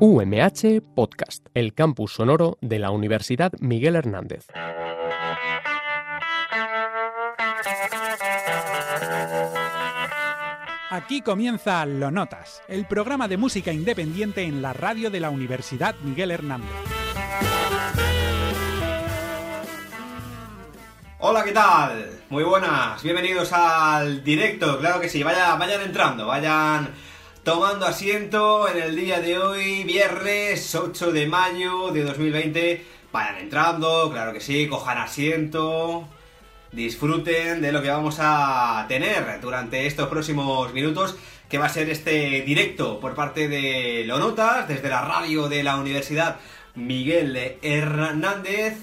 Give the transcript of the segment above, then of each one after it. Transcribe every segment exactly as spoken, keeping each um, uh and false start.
U M H Podcast, el campus sonoro de la Universidad Miguel Hernández. Aquí comienza Lo Notas, el programa de música independiente en la radio de la Universidad Miguel Hernández. Hola, ¿qué tal? Muy buenas, bienvenidos al directo, claro que sí, vayan, vayan entrando, vayan tomando asiento en el día de hoy, viernes ocho de mayo de dos mil veinte, vayan entrando, claro que sí, cojan asiento, disfruten de lo que vamos a tener durante estos próximos minutos, que va a ser este directo por parte de Lo Notas, desde la radio de la Universidad Miguel Hernández,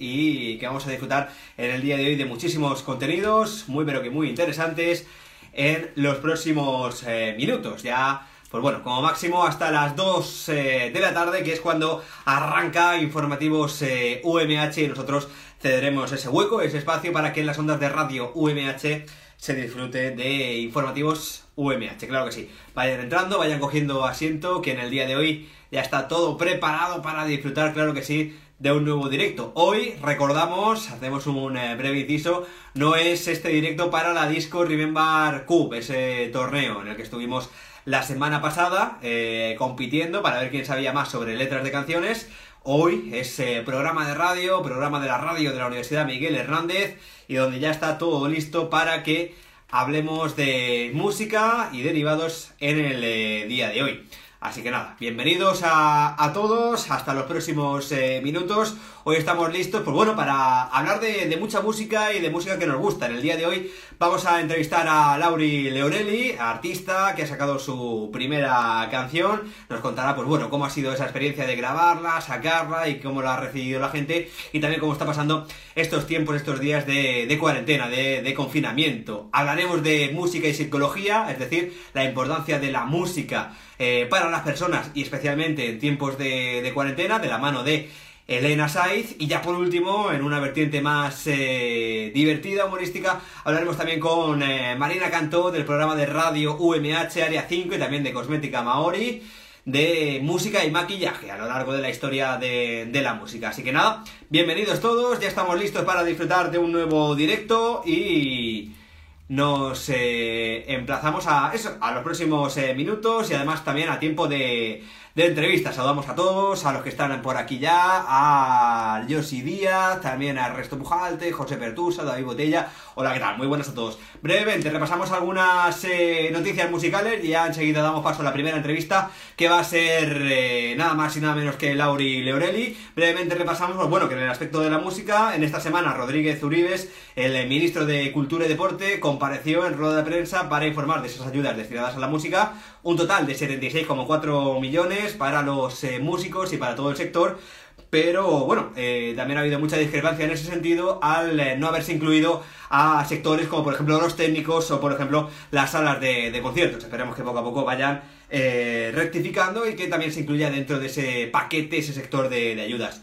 y que vamos a disfrutar en el día de hoy de muchísimos contenidos, muy pero que muy interesantes, en los próximos eh, minutos. Ya, pues bueno, como máximo hasta las dos eh, de la tarde, que es cuando arranca Informativos eh, U M H, y nosotros cederemos ese hueco, ese espacio, para que en las ondas de radio U M H se disfrute de Informativos U M H, claro que sí. Vayan entrando, vayan cogiendo asiento, que en el día de hoy ya está todo preparado para disfrutar, claro que sí, de un nuevo directo. Hoy recordamos, hacemos un eh, breve inciso, no es este directo para la Disco Remember Cup, ese torneo en el que estuvimos la semana pasada eh, compitiendo para ver quién sabía más sobre letras de canciones. Hoy es eh, programa de radio, programa de la radio de la Universidad Miguel Hernández, y donde ya está todo listo para que hablemos de música y derivados en el eh, día de hoy. Así que nada, bienvenidos a, a todos, hasta los próximos eh, minutos. Hoy estamos listos, pues bueno, para hablar de, de mucha música y de música que nos gusta. En el día de hoy vamos a entrevistar a Lauri Leonelli, artista que ha sacado su primera canción. Nos contará, pues bueno, cómo ha sido esa experiencia de grabarla, sacarla y cómo la ha recibido la gente, y también cómo está pasando estos tiempos, estos días de, de cuarentena, de, de confinamiento. Hablaremos de música y psicología, es decir, la importancia de la música eh, para las personas, y especialmente en tiempos de, de cuarentena, de la mano de Elena Saiz. Y ya por último, en una vertiente más eh, divertida, humorística, hablaremos también con eh, Marina Cantó, del programa de radio U M H Área cinco, y también de Cosmética Maori, de música y maquillaje a lo largo de la historia de, de la música. Así que nada, bienvenidos todos, ya estamos listos para disfrutar de un nuevo directo, y nos eh, emplazamos a eso, a los próximos eh, minutos, y además también a tiempo de, de entrevistas. Saludamos a todos, a los que están por aquí ya, a Josi Díaz, también a Ernesto Pujalte, José Pertusa, David Botella. Hola, ¿qué tal? Muy buenas a todos. Brevemente repasamos algunas eh, noticias musicales, y ya enseguida damos paso a la primera entrevista, que va a ser eh, nada más y nada menos que Lauri Leonelli. Brevemente repasamos, pues bueno, que en el aspecto de la música, en esta semana Rodríguez Uribes, el ministro de Cultura y Deporte, compareció en rueda de prensa para informar de esas ayudas destinadas a la música, un total de setenta y seis coma cuatro millones para los eh, músicos y para todo el sector. Pero bueno, eh, también ha habido mucha discrepancia en ese sentido al eh, no haberse incluido a sectores como por ejemplo los técnicos o por ejemplo las salas de, de conciertos. Esperemos que poco a poco vayan eh, rectificando, y que también se incluya dentro de ese paquete, ese sector de, de ayudas.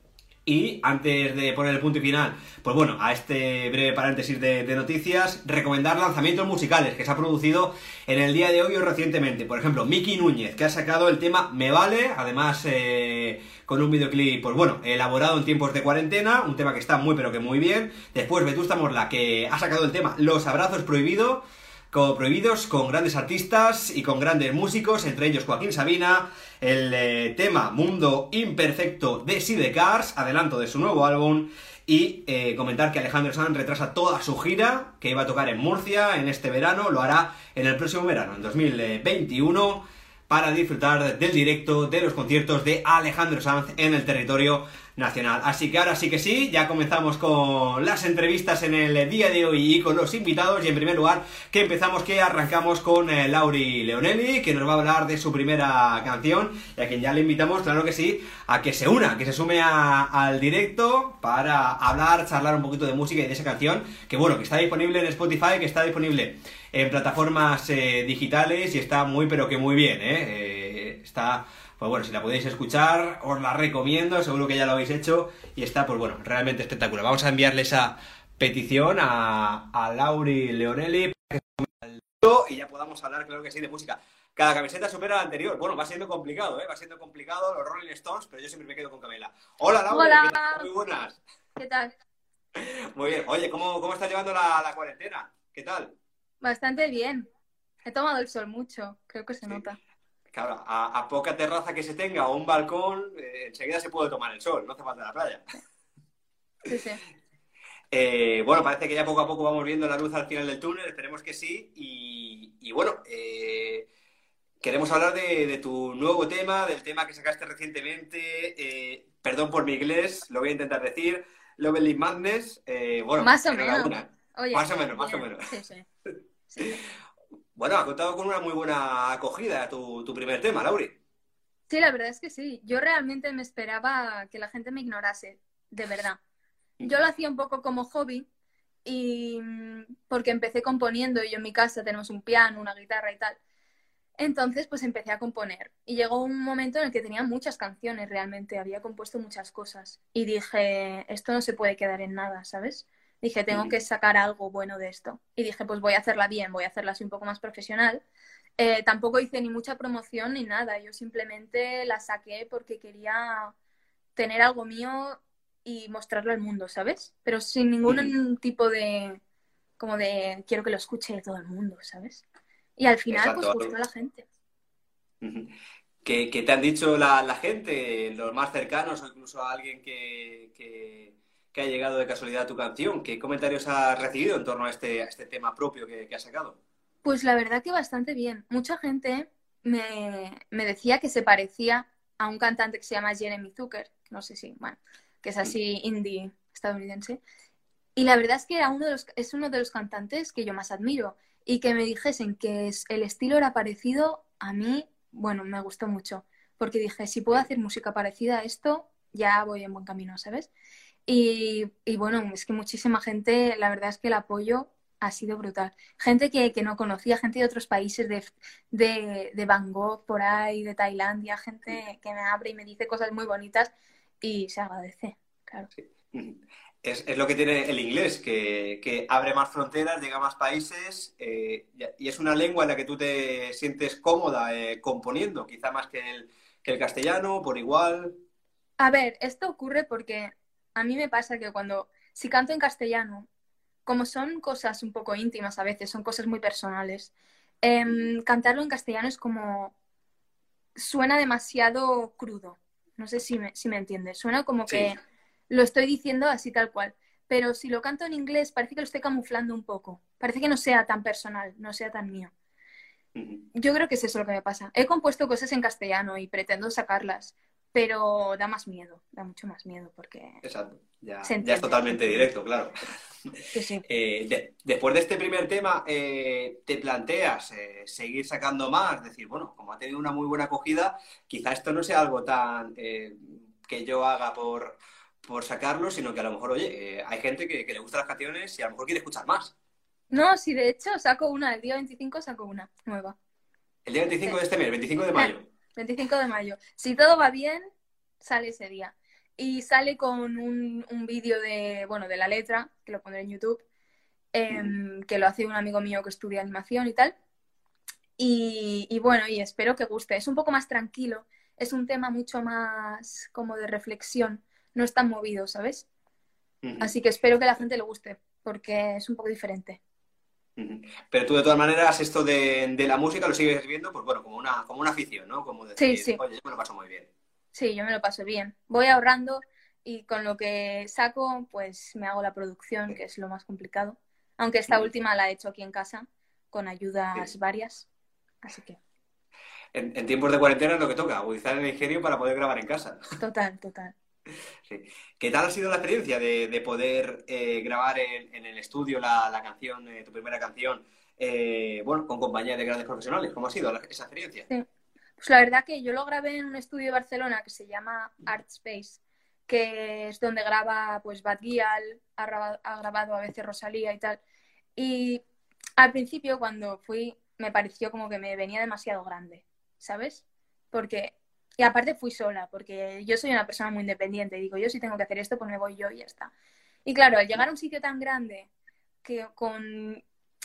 Y antes de poner el punto y final, pues bueno, a este breve paréntesis de, de noticias, recomendar lanzamientos musicales que se ha producido en el día de hoy o recientemente. Por ejemplo, Miki Núñez, que ha sacado el tema Me Vale, además eh, con un videoclip, pues bueno, elaborado en tiempos de cuarentena, un tema que está muy pero que muy bien. Después Vetusta Morla, que ha sacado el tema Los Abrazos Prohibido, como prohibidos, con grandes artistas y con grandes músicos, entre ellos Joaquín Sabina. El eh, tema Mundo Imperfecto de Sidecars, adelanto de su nuevo álbum. Y eh, comentar que Alejandro Sanz retrasa toda su gira, que iba a tocar en Murcia en este verano, lo hará en el próximo verano, en dos mil veintiuno, para disfrutar del directo de los conciertos de Alejandro Sanz en el territorio nacional. Así que ahora sí que sí, ya comenzamos con las entrevistas en el día de hoy y con los invitados. Y en primer lugar, que empezamos, que arrancamos con eh, Lauri Leonelli, que nos va a hablar de su primera canción, y a quien ya le invitamos, claro que sí, a que se una, que se sume a, al directo para hablar, charlar un poquito de música y de esa canción, que bueno, que está disponible en Spotify, que está disponible en plataformas eh, digitales, y está muy pero que muy bien, ¿eh? eh está... Pues bueno, si la podéis escuchar, os la recomiendo, seguro que ya lo habéis hecho, y está, pues bueno, realmente espectacular. Vamos a enviarle esa petición a, a Lauri Leonelli. y ya podamos hablar, claro que sí, de música. Cada camiseta supera la anterior. Bueno, va siendo complicado, ¿eh? Va siendo complicado los Rolling Stones, pero yo siempre me quedo con Camela. Hola, Laura, ¿qué tal? Hola, Muy buenas. ¿qué tal? Muy bien. Oye, ¿cómo, cómo estás llevando la, la cuarentena? ¿Qué tal? Bastante bien. He tomado el sol mucho, creo que se Sí. nota. Claro, a, a poca terraza que se tenga o un balcón, eh, enseguida se puede tomar el sol, no hace falta la playa. Sí, sí. Eh, bueno, parece que ya poco a poco vamos viendo la luz al final del túnel, esperemos que sí. Y, y bueno, eh, queremos hablar de, de tu nuevo tema, del tema que sacaste recientemente. Eh, perdón por mi inglés, lo voy a intentar decir. Lovely Madness. Eh, bueno, Más o menos. enhorabuena. Oye, Más o menos, más o bien. menos. Sí, sí. Sí, sí. Bueno, ha contado con una muy buena acogida tu, tu primer tema, Lauri. Sí, la verdad es que sí. Yo realmente me esperaba que la gente me ignorase, de verdad. Yo lo hacía un poco como hobby y mm, porque empecé componiendo y yo en mi casa tenemos un piano, una guitarra y tal. Entonces, pues empecé a componer y llegó un momento en el que tenía muchas canciones realmente, había compuesto muchas cosas y dije, esto no se puede quedar en nada, ¿sabes? Dije, tengo que sacar algo bueno de esto. Y dije, pues voy a hacerla bien, voy a hacerla así un poco más profesional. Eh, tampoco hice ni mucha promoción ni nada, yo simplemente la saqué porque quería tener algo mío y mostrarlo al mundo, ¿sabes? Pero sin ningún tipo de, como de, quiero que lo escuche todo el mundo, ¿sabes? Y al final, pues Exacto. gustó a la gente. ¿Qué, qué te han dicho la, la gente, los más cercanos o incluso a alguien que, que, que ha llegado de casualidad a tu canción? ¿Qué comentarios has recibido en torno a este, a este tema propio que, que has sacado? Pues la verdad que bastante bien. Mucha gente me, me decía que se parecía a un cantante que se llama Jeremy Zucker, no sé si, bueno, que es así indie estadounidense. Y la verdad es que era uno de los, es uno de los cantantes que yo más admiro. Y que me dijesen que es, el estilo era parecido a mí, bueno, me gustó mucho. Porque dije, si puedo hacer música parecida a esto, ya voy en buen camino, ¿sabes? Y, y bueno, es que muchísima gente, la verdad es que el apoyo ha sido brutal. Gente que, que no conocía, gente de otros países, de, de, de Bangkok, por ahí, de Tailandia, gente que me abre y me dice cosas muy bonitas y se agradece, claro. Es, es lo que tiene el inglés, que, que abre más fronteras, llega a más países eh, y es una lengua en la que tú te sientes cómoda eh, componiendo, quizá más que el, que el castellano, por igual. A ver, esto ocurre porque a mí me pasa que cuando, si canto en castellano, como son cosas un poco íntimas a veces, son cosas muy personales, eh, cantarlo en castellano es como, suena demasiado crudo. No sé si me, si me entiendes. Suena como Sí. que lo estoy diciendo así tal cual. Pero si lo canto en inglés, parece que lo estoy camuflando un poco. Parece que no sea tan personal, no sea tan mío. Yo creo que es eso lo que me pasa. He compuesto cosas en castellano y pretendo sacarlas, pero da más miedo, da mucho más miedo porque... Exacto, ya, se ya es entiende. totalmente directo, claro. Sí, sí. Eh, de- después de este primer tema, eh, ¿te planteas eh, seguir sacando más? Decir, bueno, como ha tenido una muy buena acogida, quizá esto no sea algo tan eh, que yo haga por, por sacarlo, sino que a lo mejor, oye, eh, hay gente que, que le gustan las canciones y a lo mejor quiere escuchar más. No, sí, de hecho saco una, el día veinticinco saco una nueva. El día veinticinco Sí. de este mes, veinticinco de mayo. veinticinco de mayo. Si todo va bien, sale ese día. Y sale con un, un vídeo de, bueno, de la letra, que lo pondré en YouTube, eh, que lo hace un amigo mío que estudia animación y tal. Y, y bueno, y espero que guste. Es un poco más tranquilo, es un tema mucho más como de reflexión, no es tan movido, ¿sabes? Así que espero que a la gente le guste, porque es un poco diferente. Pero tú, de todas maneras, esto de, de la música lo sigues viendo, pues bueno, como una, como una afición, ¿no? Como Sí, decir, sí. oye, yo me lo paso muy bien. Sí, yo me lo paso bien. Voy ahorrando y con lo que saco, pues me hago la producción, que es lo más complicado. Aunque esta Ujú. última la he hecho aquí en casa, con ayudas Sí. varias. Así que, En, en tiempos de cuarentena es lo que toca, agudizar el ingenio para poder grabar en casa. total, total. Sí. ¿Qué tal ha sido la experiencia de, de poder eh, grabar en, en el estudio la, la canción, eh, tu primera canción, eh, bueno, con compañía de grandes profesionales? ¿Cómo ha sido la- esa experiencia? Sí. Pues la verdad que yo lo grabé en un estudio de Barcelona que se llama Art Space, que es donde graba pues Bad Gyal, ha grabado, ha grabado a veces Rosalía y tal. Y al principio cuando fui me pareció como que me venía demasiado grande, ¿sabes? Porque, y aparte fui sola, porque yo soy una persona muy independiente, digo, yo si tengo que hacer esto, pues me voy yo y ya está. Y claro, al llegar a un sitio tan grande, que con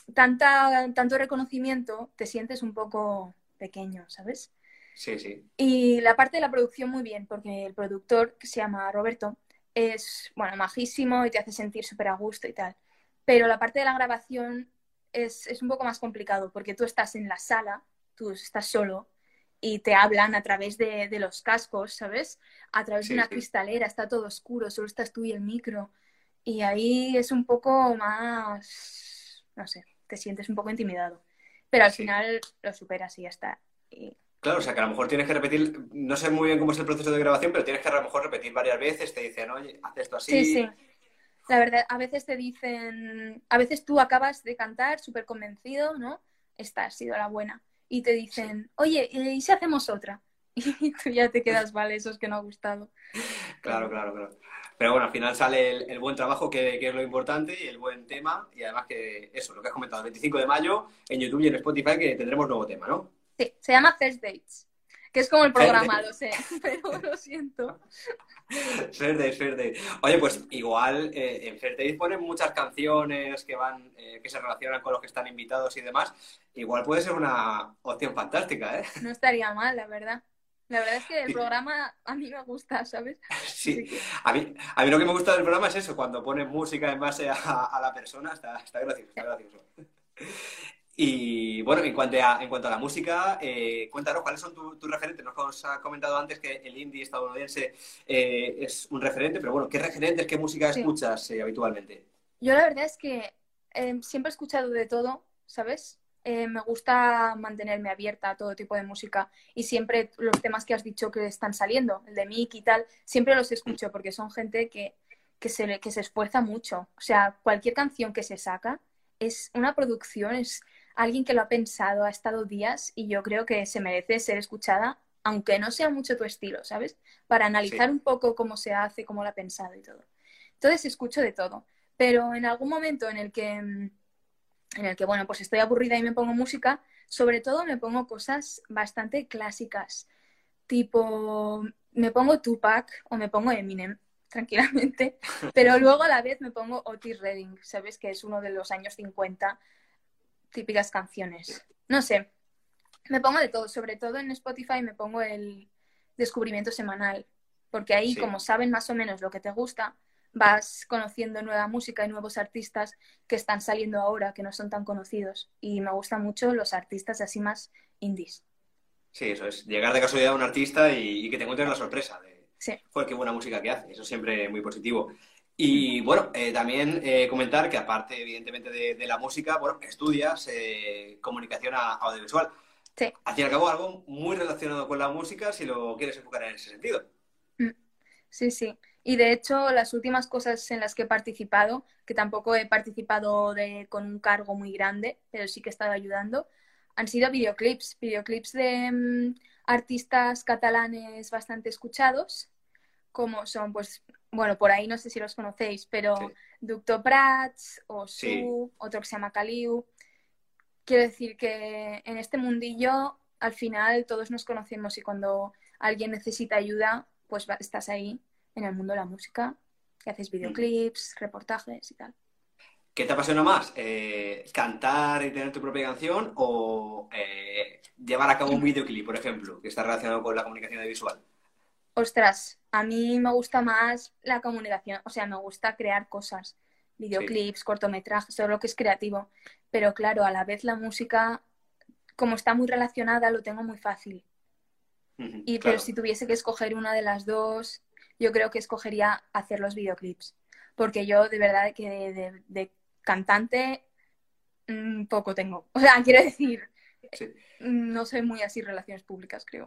tanta, tanto reconocimiento, te sientes un poco pequeño, ¿sabes? Sí, sí. Y la parte de la producción muy bien, porque el productor, que se llama Roberto, es, bueno, majísimo y te hace sentir súper a gusto y tal. Pero la parte de la grabación es, es un poco más complicado, porque tú estás en la sala, tú estás solo, y te hablan a través de, de los cascos, ¿sabes? A través de Sí, una sí. cristalera, está todo oscuro, solo estás tú y el micro. Y ahí es un poco más, no sé, te sientes un poco intimidado. Pero al Sí. final lo superas y ya está. Y Claro, o sea que a lo mejor tienes que repetir, no sé muy bien cómo es el proceso de grabación, pero tienes que a lo mejor repetir varias veces, te dicen, oye, haz esto sí, sí. así. La verdad, a veces te dicen, a veces tú acabas de cantar súper convencido, ¿no? Esta ha sido la buena. Y te Sí. dicen, oye, ¿y si hacemos otra? Y tú ya te quedas, vale, eso es que no ha gustado. Claro, Pero claro, claro. Pero bueno, al final sale el, el buen trabajo, que, que es lo importante, y el buen tema, y además que eso, lo que has comentado, el veinticinco de mayo en YouTube y en Spotify, que tendremos nuevo tema, ¿no? sí, se llama First Dates, que es como el Fair programa, Day, lo sé, pero lo siento. Fair Day, Fair Day. Oye, pues igual eh, en Fair Day ponen muchas canciones que van, eh, que se relacionan con los que están invitados y demás. Igual puede ser una opción fantástica, ¿eh? No estaría mal, la verdad. La verdad es que el programa a mí me gusta, ¿sabes? Así Sí, que a mí, a mí lo que me gusta del programa es eso, cuando ponen música en base a, a la persona, está, está gracioso, está gracioso. Y bueno, en cuanto a, en cuanto a la música, eh, cuéntanos cuáles son tu- tus referentes. Nos has comentado antes que el indie estadounidense eh, es un referente, pero bueno, ¿qué referentes, qué música sí. escuchas eh, habitualmente? Yo la verdad es que eh, siempre he escuchado de todo, ¿sabes? Eh, me gusta mantenerme abierta a todo tipo de música y siempre los temas que has dicho que están saliendo, el de Mick y tal, siempre los escucho porque son gente que, que se, le- que se esfuerza mucho. O sea, cualquier canción que se saca es una producción, es alguien que lo ha pensado, ha estado días y yo creo que se merece ser escuchada, aunque no sea mucho tu estilo, ¿sabes? Para Sí, analizar un poco cómo se hace, cómo lo ha pensado y todo. Entonces escucho de todo. Pero en algún momento en el que, en el que, bueno, pues estoy aburrida y me pongo música, sobre todo me pongo cosas bastante clásicas, tipo, me pongo Tupac o me pongo Eminem, tranquilamente, pero luego a la vez me pongo Otis Redding, ¿sabes? Que es uno de los años cincuenta, típicas canciones. No sé, me pongo de todo, sobre todo en Spotify me pongo el descubrimiento semanal, porque ahí, sí. como saben más o menos lo que te gusta, vas conociendo nueva música y nuevos artistas que están saliendo ahora, que no son tan conocidos. Y me gustan mucho los artistas así más indies. Sí, eso es. Llegar de casualidad a un artista y, y que te encuentres la sorpresa de, Sí. joder, qué buena música que hace. Eso siempre es muy positivo. Y bueno, eh, también eh, comentar que aparte, evidentemente, de, de la música, bueno, estudias eh, comunicación a- audiovisual. Sí. Al fin y al cabo, algo muy relacionado con la música, si lo quieres enfocar en ese sentido. Sí, sí. Y de hecho, las últimas cosas en las que he participado, que tampoco he participado de, con un cargo muy grande, pero sí que he estado ayudando, han sido videoclips, videoclips de mm, artistas catalanes bastante escuchados, como son, pues, bueno, por ahí no sé si los conocéis, pero Sí, Doctor Prats, sí, Osu, otro que se llama Caliu. Quiero decir que en este mundillo, al final, todos nos conocemos y cuando alguien necesita ayuda, pues va- estás ahí en el mundo de la música, que haces Ujú. videoclips, reportajes y tal. ¿Qué te apasiona más? Eh, ¿cantar y tener tu propia canción o eh, llevar a cabo un videoclip, por ejemplo, que está relacionado con la comunicación audiovisual? Ostras, a mí me gusta más la comunicación, o sea, me gusta crear cosas, Sí. videoclips, cortometrajes, todo lo que es creativo. Pero claro, a la vez la música, como está muy relacionada, lo tengo muy fácil. Ujú, Y, pero claro. si tuviese que escoger una de las dos, yo creo que escogería hacer los videoclips. Porque yo de verdad que de, de- de cantante mm, poco tengo. O sea, quiero decir, Sí. mm, no soy muy así relaciones públicas, creo.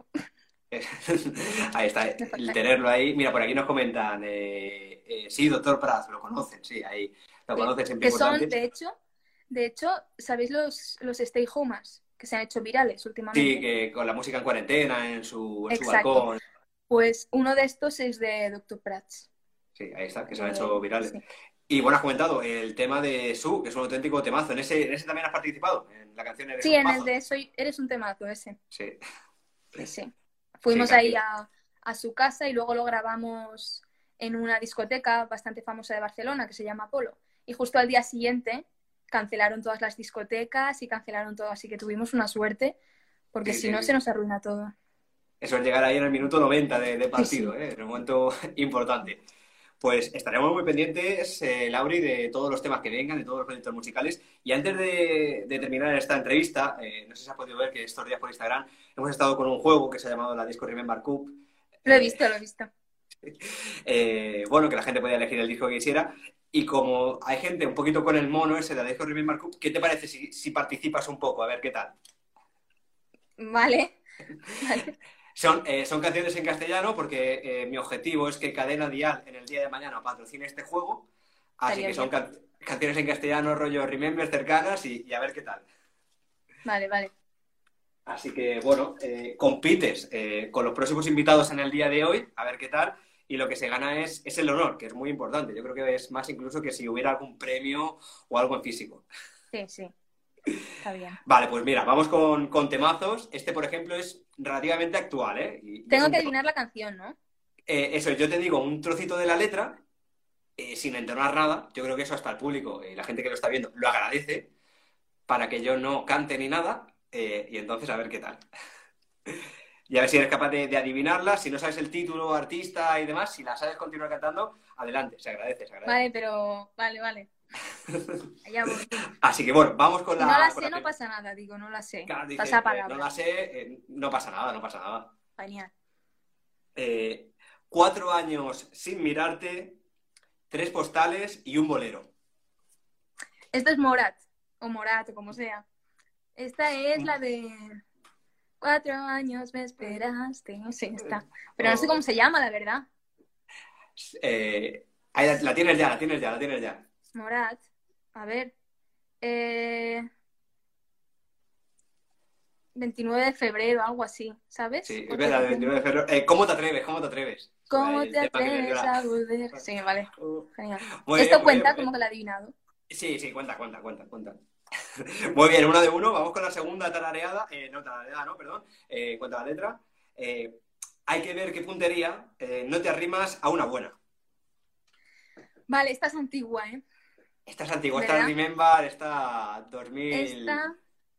Ahí está, Me el falta. tenerlo ahí. Mira, por aquí nos comentan, eh, eh, sí, doctor Prats, lo conocen, sí, ahí lo Sí. conocen, siempre Que son, importante. de hecho, de hecho, ¿sabéis los, los stay homes que se han hecho virales Sí, últimamente? que con la música en cuarentena, en su, en su Exacto. balcón. Pues uno de estos es de Doctor Prats. Sí, ahí está, que se han hecho Que, virales. sí. Y bueno, has comentado el tema de Su, que es un auténtico temazo. ¿En ese, en ese también has participado? En la canción Eres Sí, un en el mazo. de Soy, eres un temazo ese. Sí, Sí, sí. sí, Fuimos ahí canción. a, a su casa y luego lo grabamos en una discoteca bastante famosa de Barcelona que se llama Polo. Y justo al día siguiente cancelaron todas las discotecas y cancelaron todo, así que tuvimos una suerte, porque Sí, si sí, no sí. se nos arruina todo. Eso es llegar ahí en el minuto noventa de, de partido, Sí, sí. ¿eh? En un momento importante. Pues estaremos muy pendientes, eh, Lauri, de todos los temas que vengan, de todos los proyectos musicales. Y antes de, de terminar esta entrevista, eh, no sé si has podido ver que estos días por Instagram hemos estado con un juego que se ha llamado la Disco Remember Cup. Lo he Eh, visto, lo he visto. eh, bueno, que la gente podía elegir el disco que quisiera. Y como hay gente un poquito con el mono ese de la Disco Remember Cup, ¿qué te parece si, si participas un poco? A ver qué tal. Vale. Vale. Son, eh, son canciones en castellano porque eh, mi objetivo es que Cadena Dial en el día de mañana patrocine este juego. Así Estaría que son bien. can- canciones en castellano, rollo Remember, cercanas y, y a ver qué tal. Vale, vale. Así que, bueno, eh, compites eh, con los próximos invitados en el día de hoy, a ver qué tal. Y lo que se gana es, es el honor, que es muy importante. Yo creo que es más incluso que si hubiera algún premio o algo en físico. Sí, sí. Está bien. Vale, pues mira, vamos con, con temazos. Este, por ejemplo, es relativamente actual, ¿eh? Y- y es Tengo un que tema- adivinar la canción, ¿no? Eh, eso, yo te digo un trocito de la letra, eh, sin entonar nada. Yo creo que eso hasta el público y la gente que lo está viendo lo agradece, para que yo no cante ni nada, eh, y entonces a ver qué tal. Y a ver si eres capaz de, de adivinarla. Si no sabes el título, artista y demás, si la sabes continuar cantando, adelante, se agradece, se agradece. Vale, pero... Vale, vale. Allá voy. Así que bueno, vamos con Si la... no la con sé, la- no pasa nada, digo, no la sé. Claro, dices, Pasa eh, palabra. no la sé, eh, no pasa nada, no pasa nada. Genial. Eh, cuatro años sin mirarte, tres postales y un bolero. Esto es Morat, o Morat, o como sea. Esta es la de... Cuatro años me esperaste, no sé, está. Pero no sé cómo se llama, la verdad. Eh, ahí la, la tienes ya, la tienes ya, la tienes ya. Morat. A ver. Eh... veintinueve de febrero, algo así, ¿sabes? Sí, es Otra verdad, de canción. veintinueve de febrero. Eh, ¿cómo te atreves? ¿Cómo te atreves? ¿Cómo Ahí, te el tema que le dio atreves la- a volver? Sí, vale. Uh, Genial. Muy ¿Esto bien, muy cuenta bien, muy como bien. que lo he adivinado? Sí, sí, cuenta, cuenta, cuenta, cuenta. Muy bien, una de uno. Vamos con la segunda tarareada. Eh, no, tarareada, no, perdón. Eh, cuenta la letra. Eh, hay que ver qué puntería. Eh, no te arrimas a una buena. Vale, esta es antigua, ¿eh? Esta es antigua, esta es ¿Verdad? Remember, esta dos mil... Esta...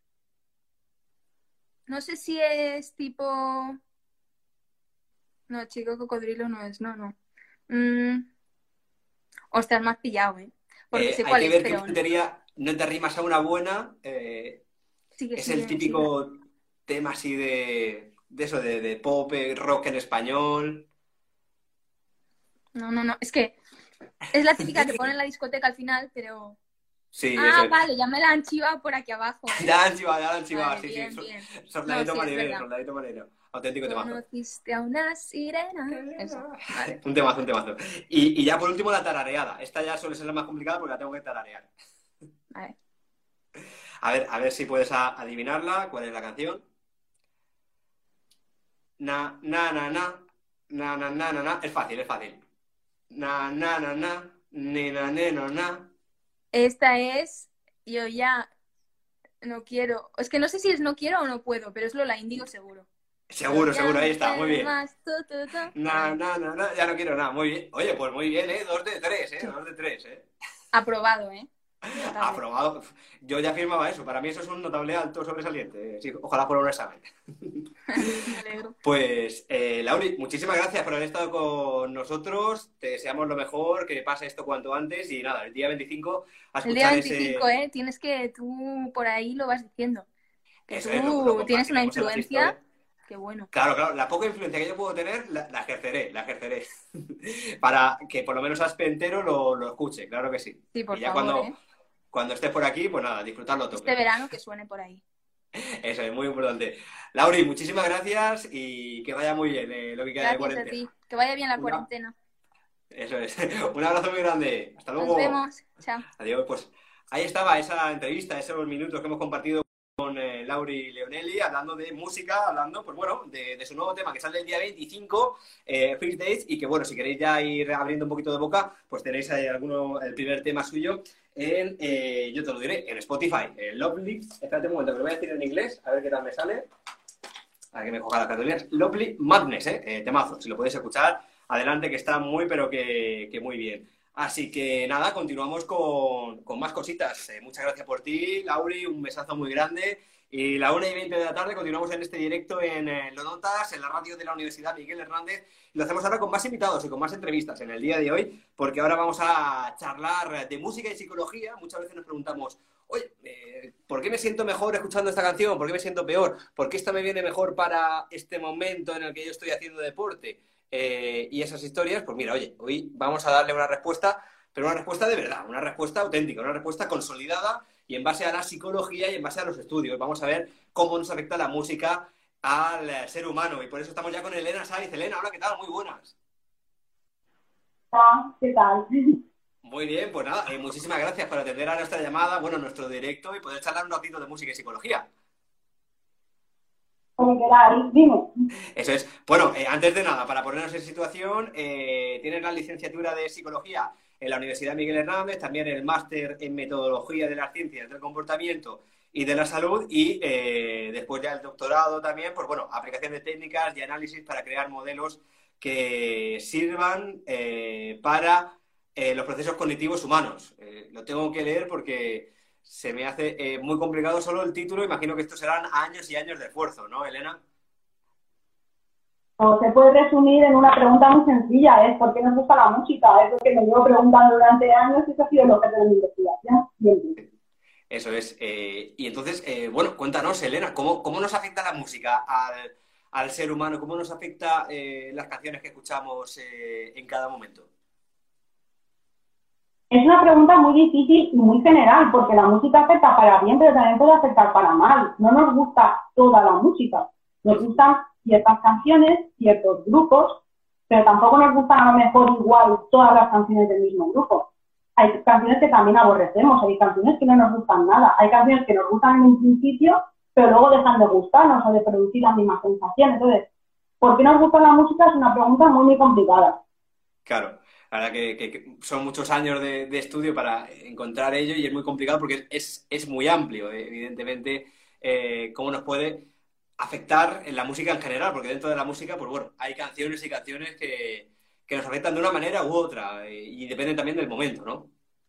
No sé si es tipo... No, chico cocodrilo no es, no, no. Mm... Ostras, me has pillado, ¿eh? Porque Eh, sé hay cuál que es, ver qué pero... puntería no te arrimas a una buena. eh, Sigue, es sigue, el típico tema así de, de eso, de, de pop, eh, rock en español. sigue. No, no, no. Es que es la típica que pone en la discoteca al final, pero... Sí, Ah, eso es. vale, ya me la han chivado por aquí abajo. ¿eh? Ya la han chivado, ya la han chivado, Vale, sí, bien, sí. bien. Soldadito No, sí, es marinero, verdad. soldadito marinero. Auténtico temazo. Conociste a una sirena. Eso, vale. Un temazo, un temazo. Y, y ya por último la tarareada. Esta ya suele ser la más complicada porque la tengo que tararear. Vale. A ver, a ver si puedes a- adivinarla. ¿Cuál es la canción? Na, na, na, na. Na, na, na, na, na. Es fácil, es fácil. Na, na, na, na. Ni, na, ne, no, na. Esta es... Yo ya no quiero... Es que no sé si es no quiero o no puedo, pero es Lola Índigo seguro. Seguro, Ya seguro, ahí no está, muy quiero bien. más, tu, tu, tu. Na, na, na, na. Ya no quiero nada, muy bien. Oye, pues muy bien, ¿eh? Dos de tres, ¿eh? Dos de tres, ¿eh? Aprobado, ¿eh? Notable. Aprobado. Yo ya firmaba eso. Para mí eso es un notable alto sobresaliente. Sí, ojalá por un examen. Me alegro. Pues, eh, Lauri, muchísimas gracias por haber estado con nosotros. Te deseamos lo mejor, que pase esto cuanto antes. Y nada, el día veinticinco a El día escuchar veinticinco, ese... ¿eh? Tienes que... Tú por ahí lo vas diciendo. Que Eso tú es, lo- lo tienes una compartiremos en las influencia... historias. Qué bueno. Claro, claro, la poca influencia que yo puedo tener, la, la ejerceré, la ejerceré. Para que por lo menos Aspe entero lo, lo escuche, claro que sí. Sí, por y ya favor, cuando, ¿eh? cuando estés por aquí, pues nada, disfrutarlo a tope. Este verano que suene por ahí. Eso es muy importante. Lauri, muchísimas gracias y que vaya muy bien eh, lo que queda de Gracias a cuarentena. ti. Que vaya bien la Una- cuarentena. Eso es. Un abrazo muy grande. Hasta luego. Nos vemos. Chao. Adiós. Pues ahí estaba esa entrevista, esos minutos que hemos compartido con eh, Lauri Leonelli, hablando de música, hablando, pues bueno, de, de su nuevo tema que sale el día veinticinco, eh, First Dates, y que bueno, si queréis ya ir abriendo un poquito de boca, pues tenéis ahí alguno, el primer tema suyo en, eh, yo te lo diré, en Spotify, en Lovely, espérate un momento, que lo voy a decir en inglés, a ver qué tal me sale, a que me coja las cartulinas, Lovely Madness, eh, eh, temazo, si lo podéis escuchar, adelante, que está muy, pero que, que muy bien. Así que nada, continuamos con, con más cositas. Eh, muchas gracias por ti, Lauri, un besazo muy grande. Y la una y veinte de la tarde continuamos en este directo en eh, Lo Notas, en la radio de la Universidad Miguel Hernández. Y lo hacemos ahora con más invitados y con más entrevistas en el día de hoy, porque ahora vamos a charlar de música y psicología. Muchas veces nos preguntamos, oye, eh, ¿por qué me siento mejor escuchando esta canción? ¿Por qué me siento peor? ¿Por qué esta me viene mejor para este momento en el que yo estoy haciendo deporte? Eh, y esas historias, pues mira, oye, hoy vamos a darle una respuesta, pero una respuesta de verdad, una respuesta auténtica, una respuesta consolidada y en base a la psicología y en base a los estudios. Vamos a ver cómo nos afecta la música al ser humano y por eso estamos ya con Elena Saiz. Elena, hola, ¿qué tal? Muy buenas. Hola, ¿qué tal? Muy bien, pues nada, eh, muchísimas gracias por atender a nuestra llamada, bueno, nuestro directo y poder charlar un ratito de música y psicología. Como queráis, dime. Eso es. Bueno, eh, antes de nada, para ponernos en situación, eh, tienes la licenciatura de Psicología en la Universidad Miguel Hernández, también el máster en Metodología de las Ciencias del Comportamiento y de la Salud y eh, después ya el doctorado también, pues bueno, aplicación de técnicas y análisis para crear modelos que sirvan eh, para eh, los procesos cognitivos humanos. Eh, lo tengo que leer porque se me hace eh, muy complicado solo el título. Imagino que estos serán años y años de esfuerzo, ¿no, Elena? O se puede resumir en una pregunta muy sencilla, es ¿por qué nos gusta la música? Es lo que me llevo preguntando durante años y eso ha sido el objeto de mi investigación. Bien. Eso es. Eh, y entonces, eh, bueno, cuéntanos, Elena, ¿cómo, cómo nos afecta la música al, al ser humano? ¿Cómo nos afecta eh, las canciones que escuchamos eh, en cada momento? Es una pregunta muy difícil y muy general, porque la música afecta para bien, pero también puede afectar para mal. No nos gusta toda la música. Nos gustan ciertas canciones, ciertos grupos, pero tampoco nos gustan a lo mejor igual todas las canciones del mismo grupo. Hay canciones que también aborrecemos, hay canciones que no nos gustan nada, hay canciones que nos gustan en un principio, pero luego dejan de gustarnos o de producir la misma sensación. Entonces, ¿por qué nos gusta la música? Es una pregunta muy, muy complicada. Claro. La verdad que, que, que son muchos años de, de estudio para encontrar ello y es muy complicado porque es, es muy amplio, eh, evidentemente, eh, cómo nos puede afectar en la música en general, porque dentro de la música, pues bueno, hay canciones y canciones que, que nos afectan de una manera u otra eh, y dependen también del momento, ¿no?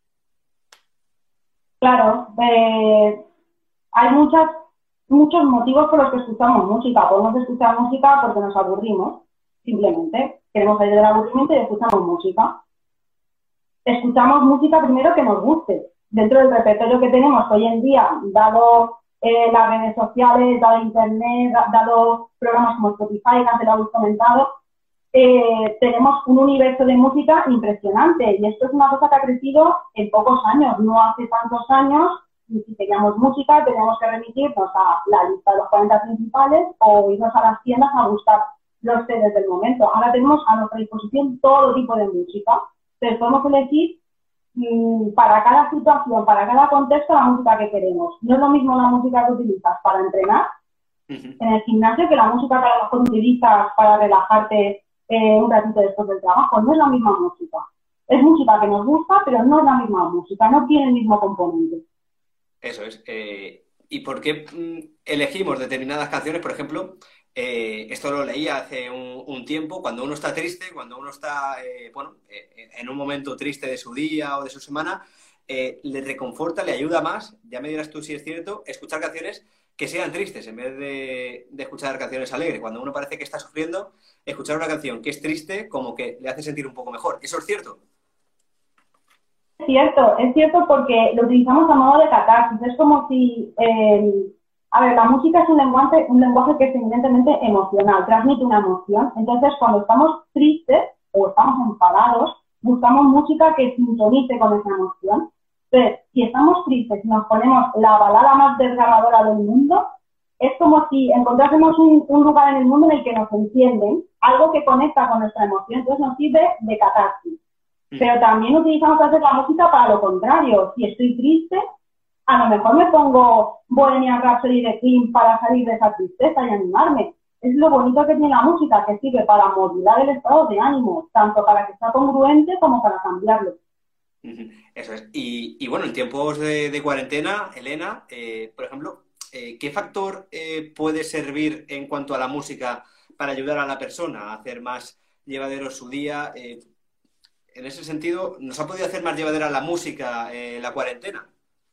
Claro, eh, hay muchas, muchos motivos por los que escuchamos música. Podemos escuchar música porque nos aburrimos, simplemente. Queremos salir del aburrimiento y escuchamos música. Escuchamos música primero que nos guste. Dentro del repertorio que tenemos hoy en día, dado eh, las redes sociales, dado Internet, dado programas como Spotify, que antes lo habéis comentado, eh, tenemos un universo de música impresionante. Y esto es una cosa que ha crecido en pocos años. No hace tantos años, y si teníamos música, teníamos que remitirnos a la lista de los cuarenta principales o irnos a las tiendas a buscar los C Ds del momento. Ahora tenemos a nuestra disposición todo tipo de música. Entonces podemos elegir mmm, para cada situación, para cada contexto, la música que queremos. No es lo mismo la música que utilizas para entrenar uh-huh. en el gimnasio que la música que a lo mejor utilizas para relajarte eh, un ratito después del trabajo. No es la misma música. Es música que nos gusta, pero no es la misma música. No tiene el mismo componente. Eso es. Eh, ¿Y por qué mm, elegimos determinadas canciones, por ejemplo? Eh, esto lo leí hace un, un tiempo, cuando uno está triste, cuando uno está eh, bueno, eh, en un momento triste de su día o de su semana, eh, le reconforta, le ayuda más, ya me dirás tú si es cierto, escuchar canciones que sean tristes en vez de, de escuchar canciones alegres. Cuando uno parece que está sufriendo, escuchar una canción que es triste como que le hace sentir un poco mejor. ¿Eso es cierto? Es cierto, es cierto porque lo utilizamos a modo de catarsis. Es como si... Eh, A ver, la música es un lenguaje, un lenguaje que es evidentemente emocional, transmite una emoción. Entonces, cuando estamos tristes o estamos enfadados, buscamos música que sintonice con esa emoción. Entonces, si estamos tristes y nos ponemos la balada más desgarradora del mundo, es como si encontrásemos un, un lugar en el mundo en el que nos entienden, algo que conecta con nuestra emoción, entonces nos sirve de catarsis. Pero también utilizamos a veces la música para lo contrario. Si estoy triste, a lo mejor me pongo Bohemian Rhapsody de Queen para salir de esa tristeza y animarme. Es lo bonito que tiene la música, que sirve para modular el estado de ánimo, tanto para que sea congruente como para cambiarlo. Eso es. Y, y bueno, en tiempos de, de cuarentena, Elena, eh, por ejemplo, eh, ¿qué factor eh, puede servir en cuanto a la música para ayudar a la persona a hacer más llevadero su día? Eh, en ese sentido, ¿nos ha podido hacer más llevadera la música en eh, la cuarentena?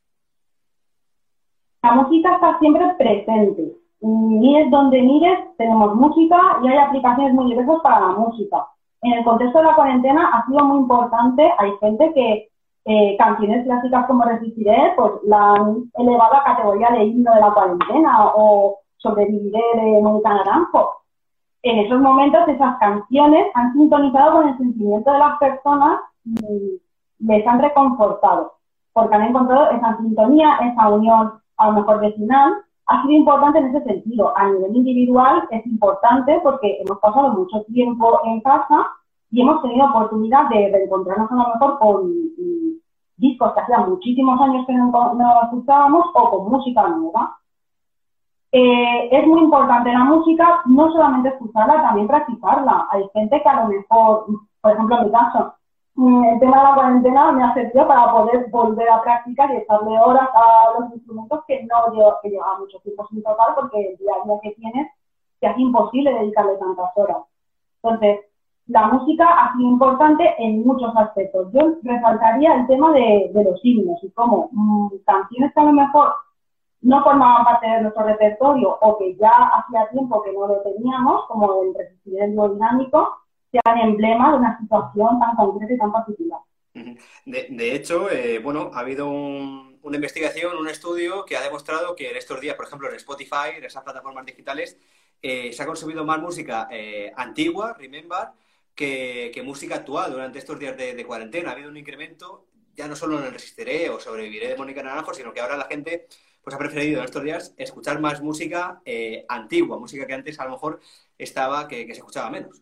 La música está siempre presente. Mires donde mires, tenemos música y hay aplicaciones muy diversas para la música. En el contexto de la cuarentena ha sido muy importante, hay gente que eh, canciones clásicas como Resistiré, pues la han elevado a categoría de himno de la cuarentena, o Sobreviviré de Mónica Naranjo. En esos momentos esas canciones han sintonizado con el sentimiento de las personas y les han reconfortado, porque han encontrado esa sintonía, esa unión a lo mejor vecinal. Ha sido importante en ese sentido. A nivel individual es importante porque hemos pasado mucho tiempo en casa y hemos tenido oportunidad de reencontrarnos a lo mejor con um, discos que hacía muchísimos años que no, no escuchábamos, o con música nueva. Eh, es muy importante la música, no solamente escucharla, también practicarla. Hay gente que a lo mejor, por ejemplo en mi caso, el tema de la cuarentena me ha servido para poder volver a practicar y echarle horas a los instrumentos que no yo, que llevaba mucho tiempo sin tocar, porque el día a día que tienes te hace imposible dedicarle tantas horas. Entonces, la música ha sido importante en muchos aspectos. Yo resaltaría el tema de, de los himnos y cómo mmm, canciones que a lo mejor no formaban parte de nuestro repertorio o que ya hacía tiempo que no lo teníamos, como el Resistiré el dúo dinámico, sean emblema de una situación tan concreta y tan particular. De, de hecho, eh, bueno, ha habido un, una investigación, un estudio que ha demostrado que en estos días, por ejemplo, en Spotify, en esas plataformas digitales, eh, se ha consumido más música eh, antigua, remember, que, que música actual durante estos días de, de cuarentena. Ha habido un incremento, ya no solo en el Resistiré o Sobreviviré de Mónica Naranjo, sino que ahora la gente pues ha preferido en estos días escuchar más música eh, antigua, música que antes a lo mejor estaba, que, que se escuchaba menos.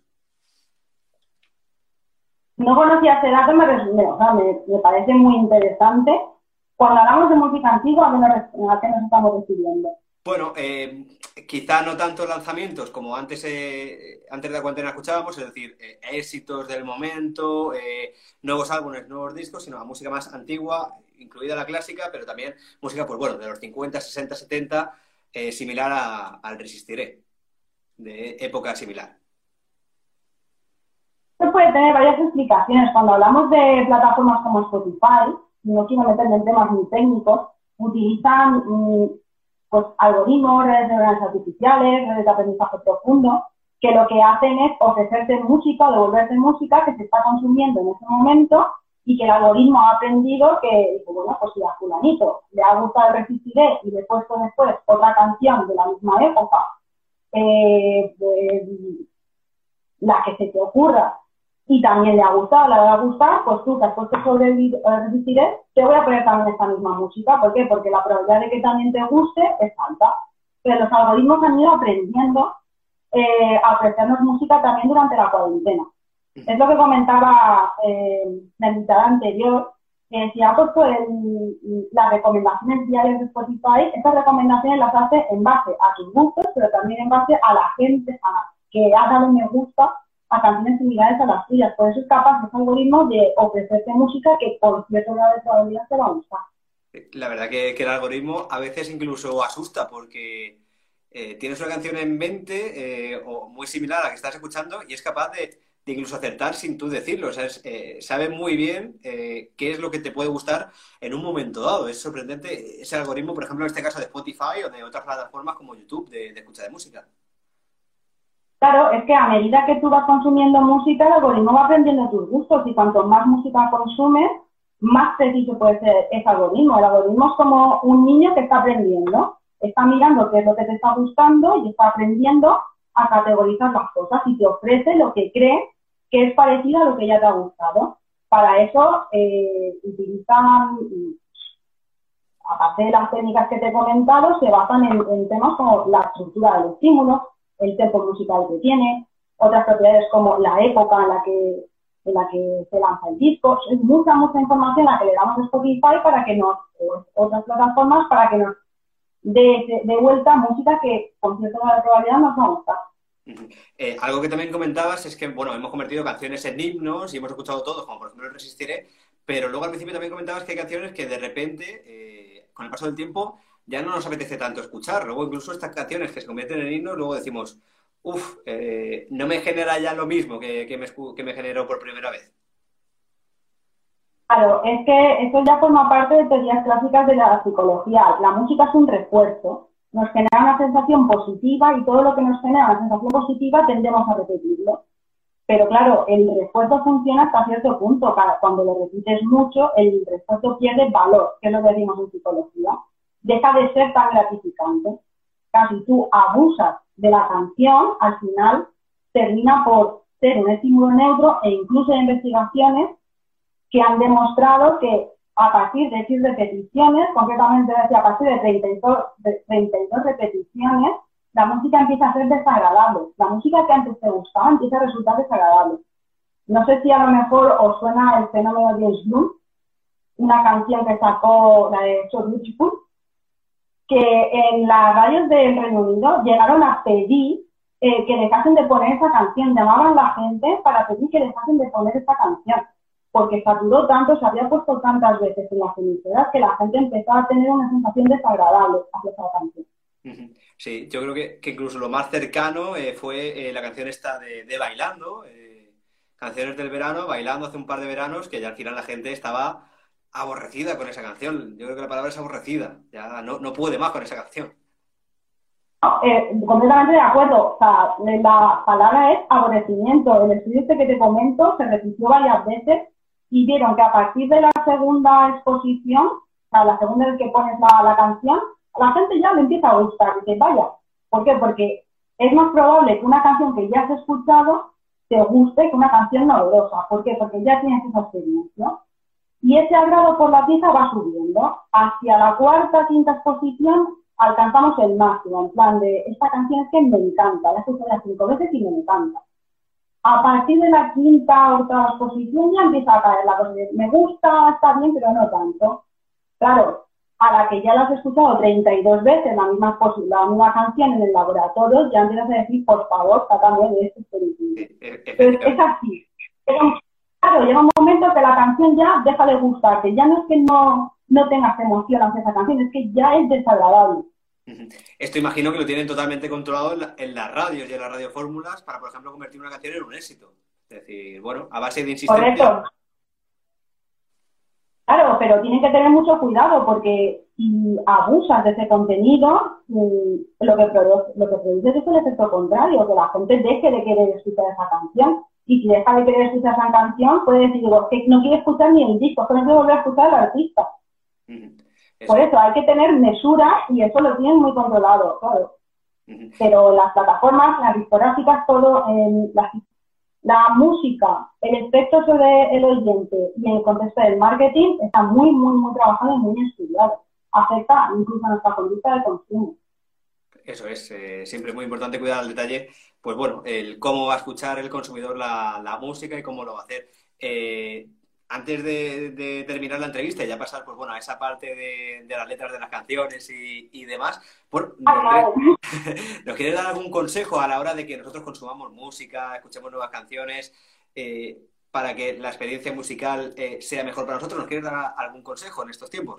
No conocía ese dato, me, resume, o sea, me, me parece muy interesante. Cuando hablamos de música antigua, ¿a qué nos estamos refiriendo? Bueno, eh, quizá no tanto lanzamientos como antes eh, antes de la cuarentena escuchábamos, es decir, eh, éxitos del momento, eh, nuevos álbumes, nuevos discos, sino a música más antigua, incluida la clásica, pero también música, pues bueno, de los cincuenta, sesenta, setenta, eh, similar a, al Resistiré, de época similar. Esto puede tener varias explicaciones. Cuando hablamos de plataformas como Spotify, no quiero meterme en temas muy técnicos, utilizan mmm, pues, algoritmos, redes neuronales artificiales, redes de aprendizaje profundo, que lo que hacen es ofrecerte música, devolverte música que se está consumiendo en ese momento y que el algoritmo ha aprendido que, bueno, pues si a fulanito le ha gustado el Resistiré y le he puesto después otra canción de la misma época, eh, de, la que se te ocurra, y también le ha gustado, le va a gustar, pues tú que has puesto sobre el Resistiré, te voy a poner también esta misma música. ¿Por qué? Porque la probabilidad de que también te guste es alta. Pero los algoritmos han ido aprendiendo eh, a ofrecernos música también durante la cuarentena. Es lo que comentaba eh, la invitada anterior, que si ha puesto el, las recomendaciones diarias de Spotify, estas recomendaciones las hace en base a tus gustos, pero también en base a la gente a que ha dado me gusta a canciones similares a las tuyas. Por eso es capaz ese algoritmo de ofrecerte música que por cierto grado de probabilidad te va a gustar. La verdad que, que el algoritmo a veces incluso asusta porque eh, tienes una canción en mente eh, o muy similar a la que estás escuchando y es capaz de, de incluso acertar sin tú decirlo. O sea, es, eh, sabe muy bien eh, qué es lo que te puede gustar en un momento dado. Es sorprendente ese algoritmo, por ejemplo, en este caso de Spotify o de otras plataformas como YouTube de, de escucha de música. Claro, es que a medida que tú vas consumiendo música, el algoritmo va aprendiendo tus gustos y cuanto más música consumes, más preciso puede ser ese algoritmo. El algoritmo es como un niño que está aprendiendo, está mirando qué es lo que te está gustando y está aprendiendo a categorizar las cosas y te ofrece lo que cree que es parecido a lo que ya te ha gustado. Para eso eh, utilizan, aparte de las técnicas que te he comentado, se basan en, en temas como la estructura del estímulo, el tempo musical que tiene, otras propiedades como la época en la que en la que se lanza el disco. Es mucha, mucha información a la que le damos a Spotify para que nos, o otras plataformas, para que nos dé de, de vuelta música que con cierta probabilidad nos va a gustar. Uh-huh. Eh, algo que también comentabas es que, bueno, hemos convertido canciones en himnos y hemos escuchado todos, como por ejemplo el Resistiré, pero luego al principio también comentabas que hay canciones que de repente, eh, con el paso del tiempo, ya no nos apetece tanto escuchar. Luego incluso estas canciones que se convierten en himnos, luego decimos, uff, eh, no me genera ya lo mismo que, que, me, que me generó por primera vez. Claro, es que eso ya forma parte de teorías clásicas de la psicología. La música es un refuerzo, nos genera una sensación positiva y todo lo que nos genera una sensación positiva tendemos a repetirlo. Pero claro, el refuerzo funciona hasta cierto punto. Cuando lo repites mucho, el refuerzo pierde valor, que es lo que decimos en psicología. Deja de ser tan gratificante. Casi tú abusas de la canción, al final termina por ser un estímulo neutro e incluso hay investigaciones que han demostrado que a partir de X repeticiones, concretamente a partir de treinta y dos, de treinta y dos repeticiones, la música empieza a ser desagradable. La música que antes te gustaba empieza a resultar desagradable. No sé si a lo mejor os suena el fenómeno de Sloom, una canción que sacó la de So Beautiful, que en las radios del Reino Unido llegaron a pedir eh, que dejasen de poner esa canción. Llamaban a la gente para pedir que dejasen de poner esa canción, porque saturó tanto, se había puesto tantas veces en las emisoras que la gente empezó a tener una sensación desagradable hacia esa canción. Sí, yo creo que, que incluso lo más cercano eh, fue eh, la canción esta de, de Bailando, eh, Canciones del Verano, Bailando hace un par de veranos, que ya al final la gente estaba aborrecida con esa canción. Yo creo que la palabra es aborrecida, ya no, no puede más con esa canción. No, eh, completamente de acuerdo, o sea, la palabra es aborrecimiento. El estudio este que te comento se repitió varias veces y vieron que a partir de la segunda exposición, o sea, la segunda vez que pones la, la canción, a la gente ya le empieza a gustar, y dice, vaya, ¿por qué? Porque es más probable que una canción que ya has escuchado te guste que una canción novedosa. ¿Por qué? Porque ya tienes esa experiencia. Y ese agrado por la pieza va subiendo. Hacia la cuarta, quinta exposición alcanzamos el máximo, en plan de, esta canción es que me encanta, la he escuchado ya cinco veces y me encanta. A partir de la quinta o octava exposición ya empieza a caer la cosa de, me gusta, está bien, pero no tanto. Claro, a la que ya la has escuchado treinta y dos veces la misma, la misma canción en el laboratorio, ya empiezas a decir, por favor, sácame de este experimento. Entonces, es así. Pero, claro, llega un momento que la canción ya deja de gustarte. Ya no es que no, no tengas emoción hacia esa canción, es que ya es desagradable. Esto imagino que lo tienen totalmente controlado en, la, en las radios y en las radiofórmulas para, por ejemplo, convertir una canción en un éxito. Es decir, bueno, a base de insistencia... Correcto. Claro, pero tienen que tener mucho cuidado porque si abusas de ese contenido, lo que, produce, lo que produce es el efecto contrario, que la gente deje de querer escuchar esa canción. Y si deja de querer escuchar esa canción, puede decir, digo, que no quiere escuchar ni el disco, que no quiere volver a escuchar al artista. Uh-huh. Eso. Por eso hay que tener mesura y eso lo tienen muy controlado, claro. Uh-huh. Pero las plataformas, las discográficas, todo, eh, la, la música, el efecto sobre el oyente y el contexto del marketing está muy, muy, muy trabajado y muy estudiado. Afecta incluso a nuestra conducta de consumo. Eso es, eh, siempre es muy importante cuidar al detalle, pues bueno, el cómo va a escuchar el consumidor la, la música y cómo lo va a hacer. Eh, antes de, de terminar la entrevista y ya pasar, pues bueno, a esa parte de, de las letras de las canciones y, y demás, pues, ¿nos, quieres, ¿nos quieres dar algún consejo a la hora de que nosotros consumamos música, escuchemos nuevas canciones, eh, para que la experiencia musical eh, sea mejor para nosotros? ¿Nos quieres dar algún consejo en estos tiempos?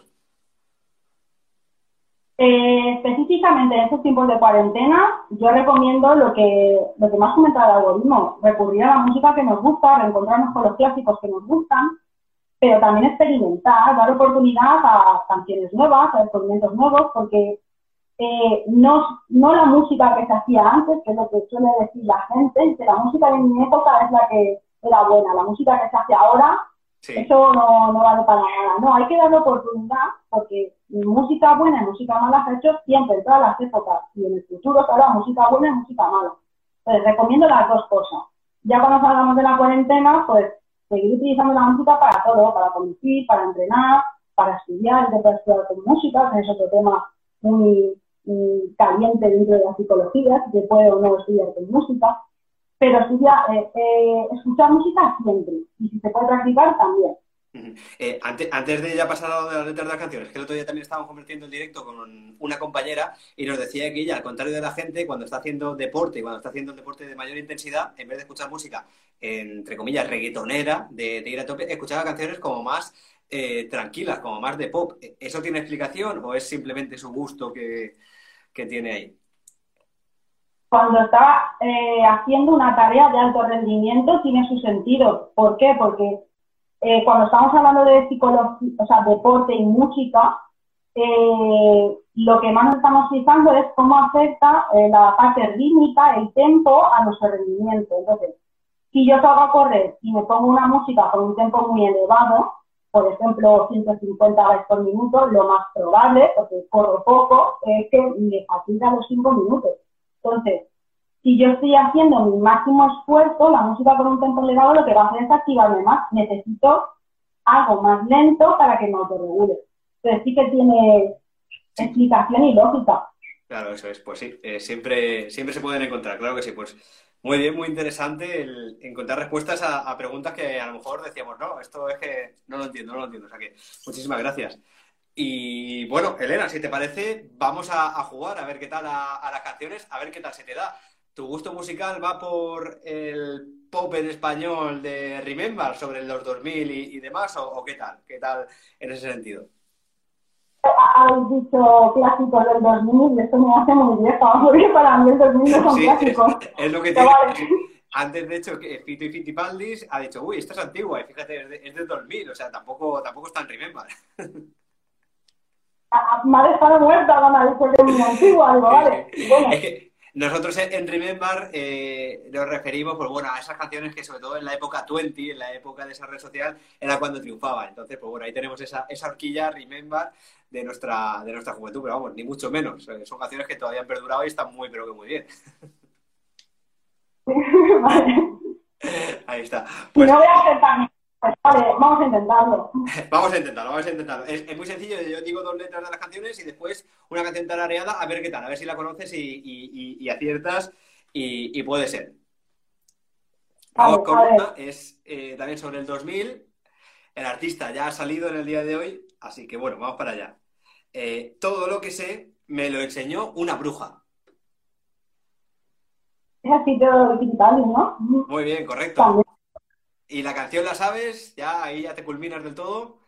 Eh, específicamente en estos tiempos de cuarentena, yo recomiendo lo que, lo que más comenta el algoritmo, recurrir a la música que nos gusta, reencontrarnos con los clásicos que nos gustan, pero también experimentar, dar oportunidad a canciones nuevas, a descubrimientos nuevos, porque eh, no, no la música que se hacía antes, que es lo que suele decir la gente, que la música de mi época es la que era buena, la música que se hace ahora, sí. Eso no, no vale para nada. No, hay que darle oportunidad, porque música buena y música mala se ha hecho siempre, en todas las épocas, y en el futuro se hará música buena y música mala. Entonces, recomiendo las dos cosas. Ya cuando salgamos de la cuarentena, pues, seguir utilizando la música para todo, para conducir, para entrenar, para estudiar, de estudiar con música, que es otro tema muy, muy caliente dentro de la psicología, si se puede o no estudiar con música, pero estudiar, eh, eh, escuchar música siempre, y si se puede practicar, también. Eh, antes, antes de ya pasar a lo de las letras de las canciones, que el otro día también estábamos convirtiendo el directo con una compañera y nos decía que ella, al contrario de la gente, cuando está haciendo deporte, cuando está haciendo un deporte de mayor intensidad, en vez de escuchar música, entre comillas, reggaetonera, de, de ir a tope, escuchaba canciones como más eh, tranquilas, como más de pop. ¿Eso tiene explicación o es simplemente su gusto que, que tiene ahí? Cuando está eh, haciendo una tarea de alto rendimiento tiene su sentido. ¿Por qué? Porque eh, cuando estamos hablando de psicología, o sea, deporte y música, eh, lo que más nos estamos fijando es cómo afecta eh, la parte rítmica, el tempo a nuestro rendimiento. Entonces, si yo salgo a correr y me pongo una música con un tempo muy elevado, por ejemplo, ciento cincuenta bytes por minuto, lo más probable, porque corro poco, es que me fatiga los cinco minutos. Entonces, si yo estoy haciendo mi máximo esfuerzo, la música con un tempo elevado lo que va a hacer es activarme más. Necesito algo más lento para que me autorregule. Entonces sí que tiene explicación y lógica. Claro, eso es, pues sí, eh, siempre, siempre se pueden encontrar, claro que sí, pues muy bien, muy interesante el encontrar respuestas a, a preguntas que a lo mejor decíamos, no, esto es que no lo entiendo, no lo entiendo, o sea que muchísimas gracias. Y bueno, Elena, si te parece, vamos a, a jugar, a ver qué tal a, a las canciones, a ver qué tal se te da. ¿Tu gusto musical va por el pop en español de Remember sobre los dos mil y, y demás, o, o qué tal? ¿Qué tal en ese sentido? Habéis dicho clásicos del dos mil y esto me hace muy vieja, porque para mí el dos mil no son sí, clásicos. Es, es lo que tiene. Antes, de hecho, que Fito y Fitipaldis ha dicho, uy, esta es antigua, y fíjate, es de, es de dos mil, o sea, tampoco, tampoco está en Remember. Me ha dejado muerta cuando ha dicho que es muy antigua, digo, vale. Bueno. Es que nosotros en Remember eh, nos referimos, pues bueno, a esas canciones que sobre todo en la época veinte, en la época de esa red social, era cuando triunfaba. Entonces, pues bueno, ahí tenemos esa, esa horquilla Remember de nuestra, de nuestra juventud, pero vamos, ni mucho menos. Son canciones que todavía han perdurado y están muy, pero que muy bien. Vale. Ahí está. Pues, no voy a intentar. Pues vale, vamos a intentarlo. Vamos a intentarlo, vamos a intentarlo. Es, es muy sencillo, yo digo dos letras de las canciones y después una canción tarareada, a ver qué tal, a ver si la conoces y, y, y, y aciertas y, y puede ser. Vamos con una, es eh, también sobre el dos mil. El artista ya ha salido en el día de hoy, así que bueno, vamos para allá. Eh, todo lo que sé me lo enseñó una bruja. Es así todo digital, ¿no? Muy bien, correcto. También. ¿Y la canción la sabes? ¿Ya ahí ya te culminas del todo?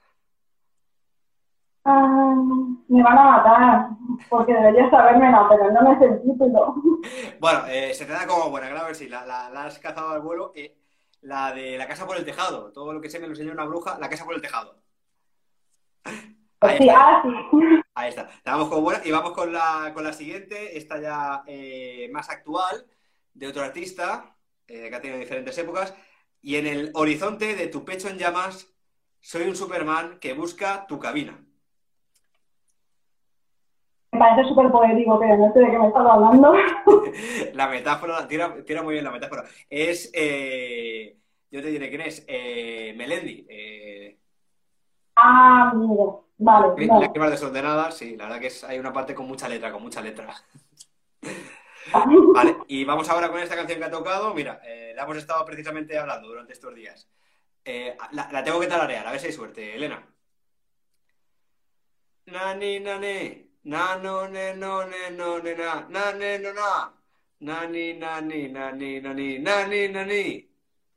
Um, me van a matar, porque debería sabérmela, pero no me sé el título. Bueno, eh, se te da como buena, claro que sí, la, la, la has cazado al vuelo. Eh, la de La casa por el tejado, todo lo que sé me lo enseñó una bruja, La casa por el tejado. Ahí sí, está. Ah, sí. Ahí está. La vamos con buena y vamos con la, con la siguiente, esta ya eh, más actual, de otro artista eh, que ha tenido diferentes épocas. Y en el horizonte de tu pecho en llamas, soy un Superman que busca tu cabina. Me parece súper poético, pero no sé de qué me estás hablando. La metáfora, tira, tira muy bien la metáfora. Es, eh, yo te diré quién es, eh, Melendi. Eh, ah, mira, vale. Las vale. Lágrimas desordenadas, sí, la verdad que es, hay una parte con mucha letra, con mucha letra. Vale, y vamos ahora con esta canción que ha tocado. Mira, eh, la hemos estado precisamente hablando durante estos días. Eh, la, la tengo que tararear, a ver si hay suerte, Elena. Nani, nani. Na no ne no ne no ne na na ne no na nani nani nani nani nani nani.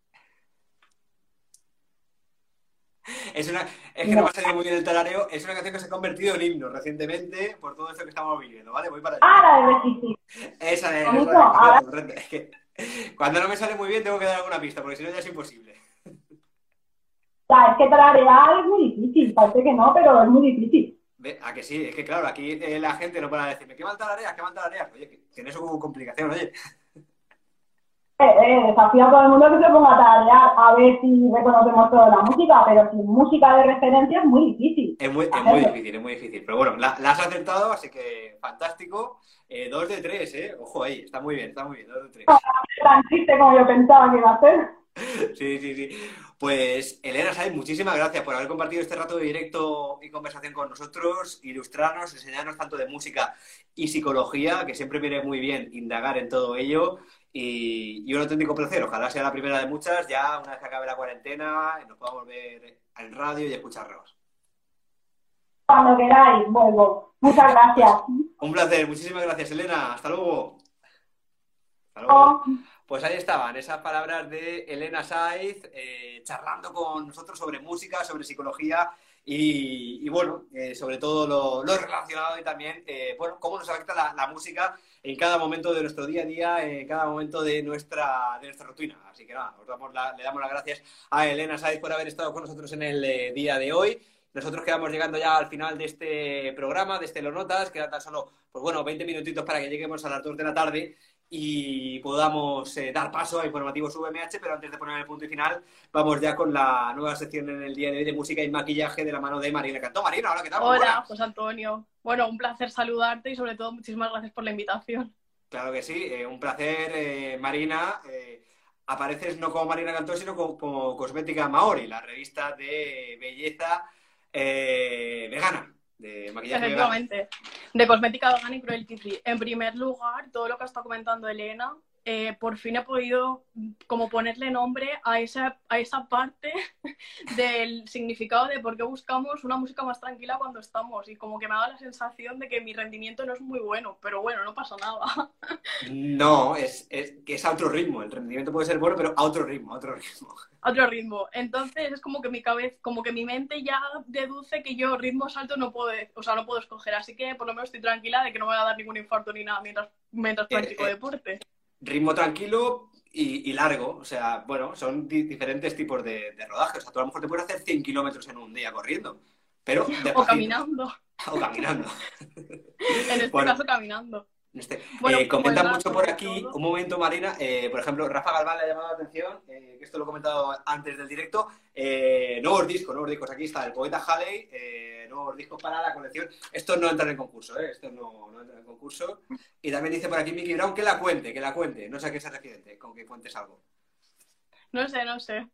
Es una es que no me ha salido muy bien el tarareo. Es una canción que se ha convertido en himno recientemente por todo esto que estamos viviendo, ¿vale? Voy para allá. Ah, la de Besiti. Esa es. Bonito, ahora... Es que cuando no me sale muy bien tengo que dar alguna pista porque si no ya es imposible. Ya, es que tararear es muy difícil. Parece que no, pero es muy difícil. ¿A que sí? Es que claro, aquí eh, la gente no para decirme ¿qué mal tarareas? ¿Qué mal tarareas? Oye, que tiene su complicación, oye. Eh, eh, desafío a todo el mundo que se ponga a tararear a ver si reconocemos toda la música, pero sin música de referencia es muy difícil. Es muy, es muy difícil, es muy difícil. Pero bueno, la, la has acertado, así que fantástico. Eh, dos de tres, ¿eh? Ojo ahí, está muy bien, está muy bien, dos de tres. No, no tan triste como yo pensaba que iba a ser. Sí, sí, sí. Pues, Elena Saiz, muchísimas gracias por haber compartido este rato de directo y conversación con nosotros, ilustrarnos, enseñarnos tanto de música y psicología, que siempre viene muy bien indagar en todo ello. Y, y un auténtico placer. Ojalá sea la primera de muchas, ya una vez que acabe la cuarentena, y nos podamos ver en radio y escucharnos. Cuando queráis, vuelvo. Muchas gracias. Un placer, muchísimas gracias, Elena. Hasta luego. Hasta luego. Oh. Pues ahí estaban esas palabras de Elena Saiz, eh, charlando con nosotros sobre música, sobre psicología y, y bueno, eh, sobre todo lo, lo relacionado y también, eh, bueno, cómo nos afecta la, la música en cada momento de nuestro día a día, en cada momento de nuestra, de nuestra rutina. Así que nada, os damos la, le damos las gracias a Elena Sáez por haber estado con nosotros en el eh, día de hoy. Nosotros quedamos llegando ya al final de este programa, de este Lo Notas, quedan tan solo, pues bueno, veinte minutitos para que lleguemos a las dos de la tarde y podamos eh, dar paso a Informativos V M H, pero antes de poner el punto y final, vamos ya con la nueva sección en el día de hoy de música y maquillaje de la mano de Marina Cantó. Marina, hola, ¿qué tal? Hola, José Antonio. Bueno, un placer saludarte y sobre todo muchísimas gracias por la invitación. Claro que sí, eh, un placer, eh, Marina. Eh, apareces no como Marina Cantó, sino como, como Cosmética Maori, la revista de belleza eh, vegana. De maquillaje Efectivamente, vegano. De cosmética vegana y cruelty free. En primer lugar, todo lo que ha estado comentando Elena, eh, por fin he podido como ponerle nombre a esa, a esa parte del significado de por qué buscamos una música más tranquila cuando estamos, y como que me ha dado la sensación de que mi rendimiento no es muy bueno, pero bueno, no pasa nada. No, es, es que es a otro ritmo, el rendimiento puede ser bueno, pero a otro ritmo, a otro ritmo. A otro ritmo. Entonces es como que mi cabeza, como que mi mente ya deduce que yo ritmos altos no puedo, o sea, no puedo escoger, así que por lo menos estoy tranquila de que no me va a dar ningún infarto ni nada mientras, mientras practico eh, eh, deporte. Ritmo tranquilo y, y largo, o sea, bueno, son di diferentes tipos de, de rodaje, o sea, tú a lo mejor te puedes hacer cien kilómetros en un día corriendo, pero despacito. O caminando. O caminando. En este bueno, caso, caminando. Este, bueno, eh, comentan pues, mucho por aquí, todo. Un momento, Marina, eh, por ejemplo, Rafa Galván le ha llamado la atención, eh, que esto lo he comentado antes del directo, eh, nuevos discos, nuevos discos, aquí está el Poeta Halley, eh, nuevos discos para la colección, estos no entran en concurso, eh, estos no, no entran en concurso, y también dice por aquí Miki Brown que la cuente, que la cuente, no sé a qué se refiere, con que cuentes algo. No sé, no sé.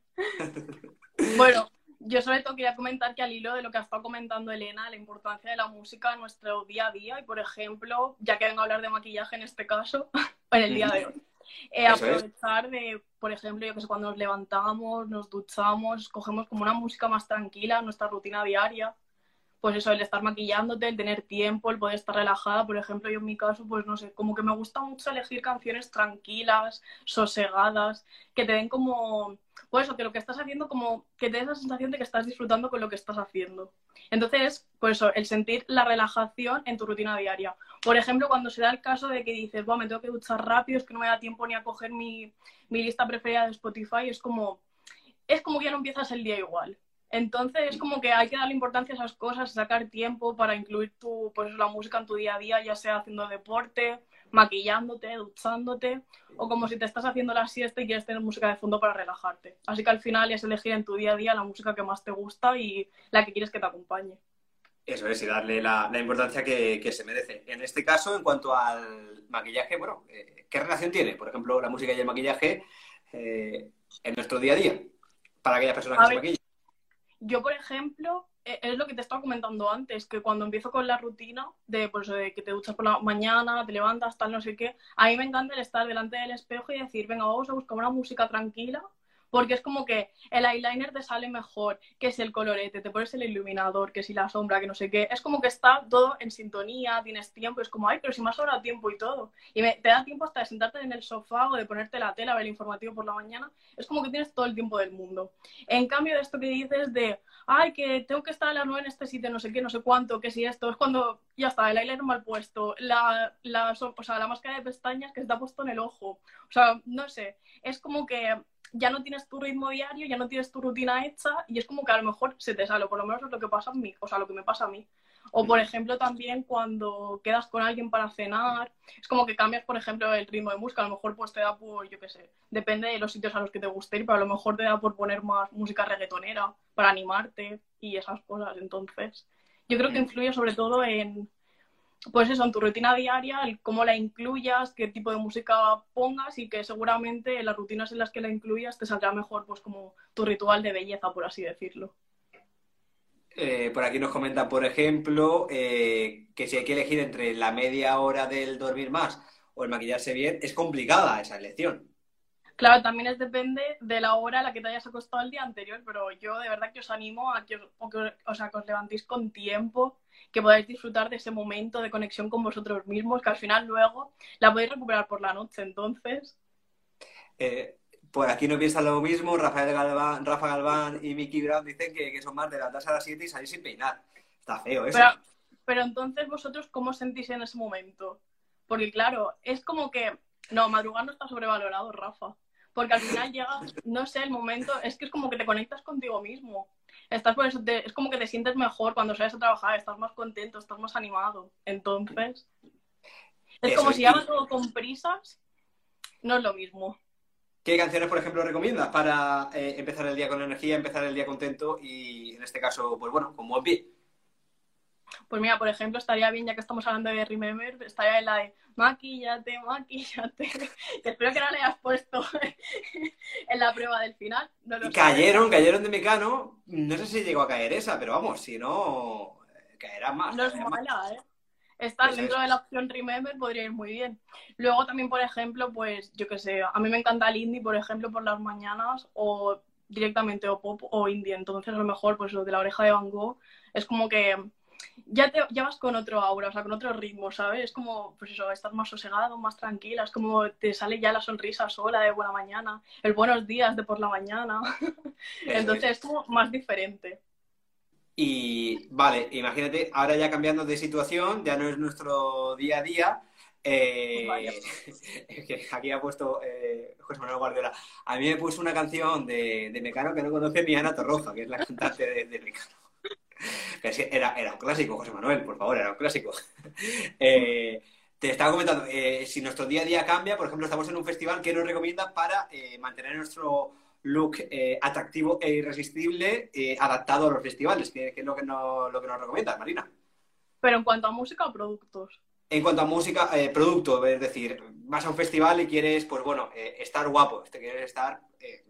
Bueno, yo sobre todo quería comentar que al hilo de lo que ha estado comentando Elena, la importancia de la música en nuestro día a día y, por ejemplo, ya que vengo a hablar de maquillaje en este caso, en el día de hoy, eh, aprovechar es. de, por ejemplo, yo que sé, cuando nos levantamos, nos duchamos, cogemos como una música más tranquila en nuestra rutina diaria. Pues eso, el estar maquillándote, el tener tiempo, el poder estar relajada. Por ejemplo, yo en mi caso, pues no sé, como que me gusta mucho elegir canciones tranquilas, sosegadas, que te den como, pues eso, que lo que estás haciendo, como que te des la sensación de que estás disfrutando con lo que estás haciendo. Entonces, pues eso, el sentir la relajación en tu rutina diaria. Por ejemplo, cuando se da el caso de que dices, bueno, me tengo que duchar rápido, es que no me da tiempo ni a coger mi, mi lista preferida de Spotify, es como, es como que ya no empiezas el día igual. Entonces es como que hay que darle importancia a esas cosas, sacar tiempo para incluir tu, pues, la música en tu día a día, ya sea haciendo deporte, maquillándote, duchándote, o como si te estás haciendo la siesta y quieres tener música de fondo para relajarte. Así que al final es elegir en tu día a día la música que más te gusta y la que quieres que te acompañe. Eso es, y darle la, la importancia que, que se merece. En este caso, en cuanto al maquillaje, bueno, eh, ¿qué relación tiene, por ejemplo, la música y el maquillaje eh, en nuestro día a día? Para aquellas personas que se maquillan. Yo, por ejemplo, es lo que te estaba comentando antes, que cuando empiezo con la rutina de, pues, de que te duchas por la mañana, te levantas, tal, no sé qué, a mí me encanta el estar delante del espejo y decir, venga, vamos a buscar una música tranquila, porque es como que el eyeliner te sale mejor, que si el colorete, te pones el iluminador, que si la sombra, que no sé qué, es como que está todo en sintonía, tienes tiempo, es como, ay, pero si me ha sobrado tiempo y todo, y me, te da tiempo hasta de sentarte en el sofá o de ponerte la tela, ver el informativo por la mañana, es como que tienes todo el tiempo del mundo. En cambio de esto que dices de, ay, que tengo que estar a las nueve en este sitio, no sé qué, no sé cuánto, que si esto, es cuando ya está, el eyeliner mal puesto, la, la, o sea, la máscara de pestañas que está puesto en el ojo, o sea, no sé, es como que ya no tienes tu ritmo diario, ya no tienes tu rutina hecha y es como que a lo mejor se te sale, por lo menos es lo que pasa a mí, o sea, lo que me pasa a mí. O, por ejemplo, también cuando quedas con alguien para cenar, es como que cambias, por ejemplo, el ritmo de música. A lo mejor pues te da por, yo qué sé, depende de los sitios a los que te guste ir, pero a lo mejor te da por poner más música reggaetonera para animarte y esas cosas. Entonces, yo creo que influye sobre todo en, pues eso, en tu rutina diaria, el cómo la incluyas, qué tipo de música pongas y que seguramente en las rutinas en las que la incluyas te saldrá mejor pues como tu ritual de belleza, por así decirlo. Eh, por aquí nos comentan, por ejemplo, eh, que si hay que elegir entre la media hora del dormir más o el maquillarse bien, es complicada esa elección. Claro, también es depende de la hora a la que te hayas acostado el día anterior, pero yo de verdad que os animo a que os, o que, o sea, que os levantéis con tiempo, que podáis disfrutar de ese momento de conexión con vosotros mismos, que al final luego la podéis recuperar por la noche, entonces... Eh, Por aquí no piensan lo mismo. Rafael Galván, Rafa Galván y Miki Brown dicen que, que son más de levantarse a las siete y salir sin peinar. Está feo eso. Pero, pero entonces, ¿vosotros cómo os sentís en ese momento? Porque claro, es como que... No, madrugar no está sobrevalorado, Rafa. Porque al final llega, no sé, el momento... Es que es como que te conectas contigo mismo. Estás por eso te, es como que te sientes mejor cuando sales a trabajar, estás más contento, estás más animado. Entonces... Es Eso como es. si llevas todo con prisas, no es lo mismo. ¿Qué canciones, por ejemplo, recomiendas para eh, empezar el día con energía, empezar el día contento y, en este caso, pues bueno, con buen pie? Pues mira, por ejemplo, estaría bien, ya que estamos hablando de Remember, estaría en la de maquíllate, maquíllate. Que espero que no le hayas puesto en la prueba del final. No lo Cayeron, sé. cayeron de Mecano. No sé si llegó a caer esa, pero vamos, si no, caerá más. No es caerá más. mala, ¿eh? Estar Eso dentro es. de la opción Remember podría ir muy bien. Luego también, por ejemplo, pues yo qué sé, a mí me encanta el indie, por ejemplo, por las mañanas, o directamente o pop o indie. Entonces, a lo mejor, pues lo de La Oreja de Van Gogh es como que ya, te, ya vas con otro aura, o sea, con otro ritmo, ¿sabes? Es como, pues eso, estás más sosegado, más tranquila, es como te sale ya la sonrisa sola de buena mañana, el buenos días de por la mañana. Entonces es. es como más diferente. Y vale, imagínate, ahora ya cambiando de situación, ya no es nuestro día a día. Eh, Vaya. que aquí ha puesto eh, José Manuel Guardiola. A mí me puso una canción de, de Mecano que no conoce ni Ana Torroja, que es la cantante de, de Mecano. Que sí, era, era un clásico, José Manuel, por favor, era un clásico. Eh, te estaba comentando, eh, si nuestro día a día cambia, por ejemplo, estamos en un festival, ¿qué nos recomiendas para eh, mantener nuestro look eh, atractivo e irresistible eh, adaptado a los festivales? ¿Qué, qué es lo que, no, lo que nos recomiendas, Marina? Pero en cuanto a música o productos. En cuanto a música, eh, producto, es decir, vas a un festival y quieres, pues bueno, eh, estar guapo, te quieres estar eh,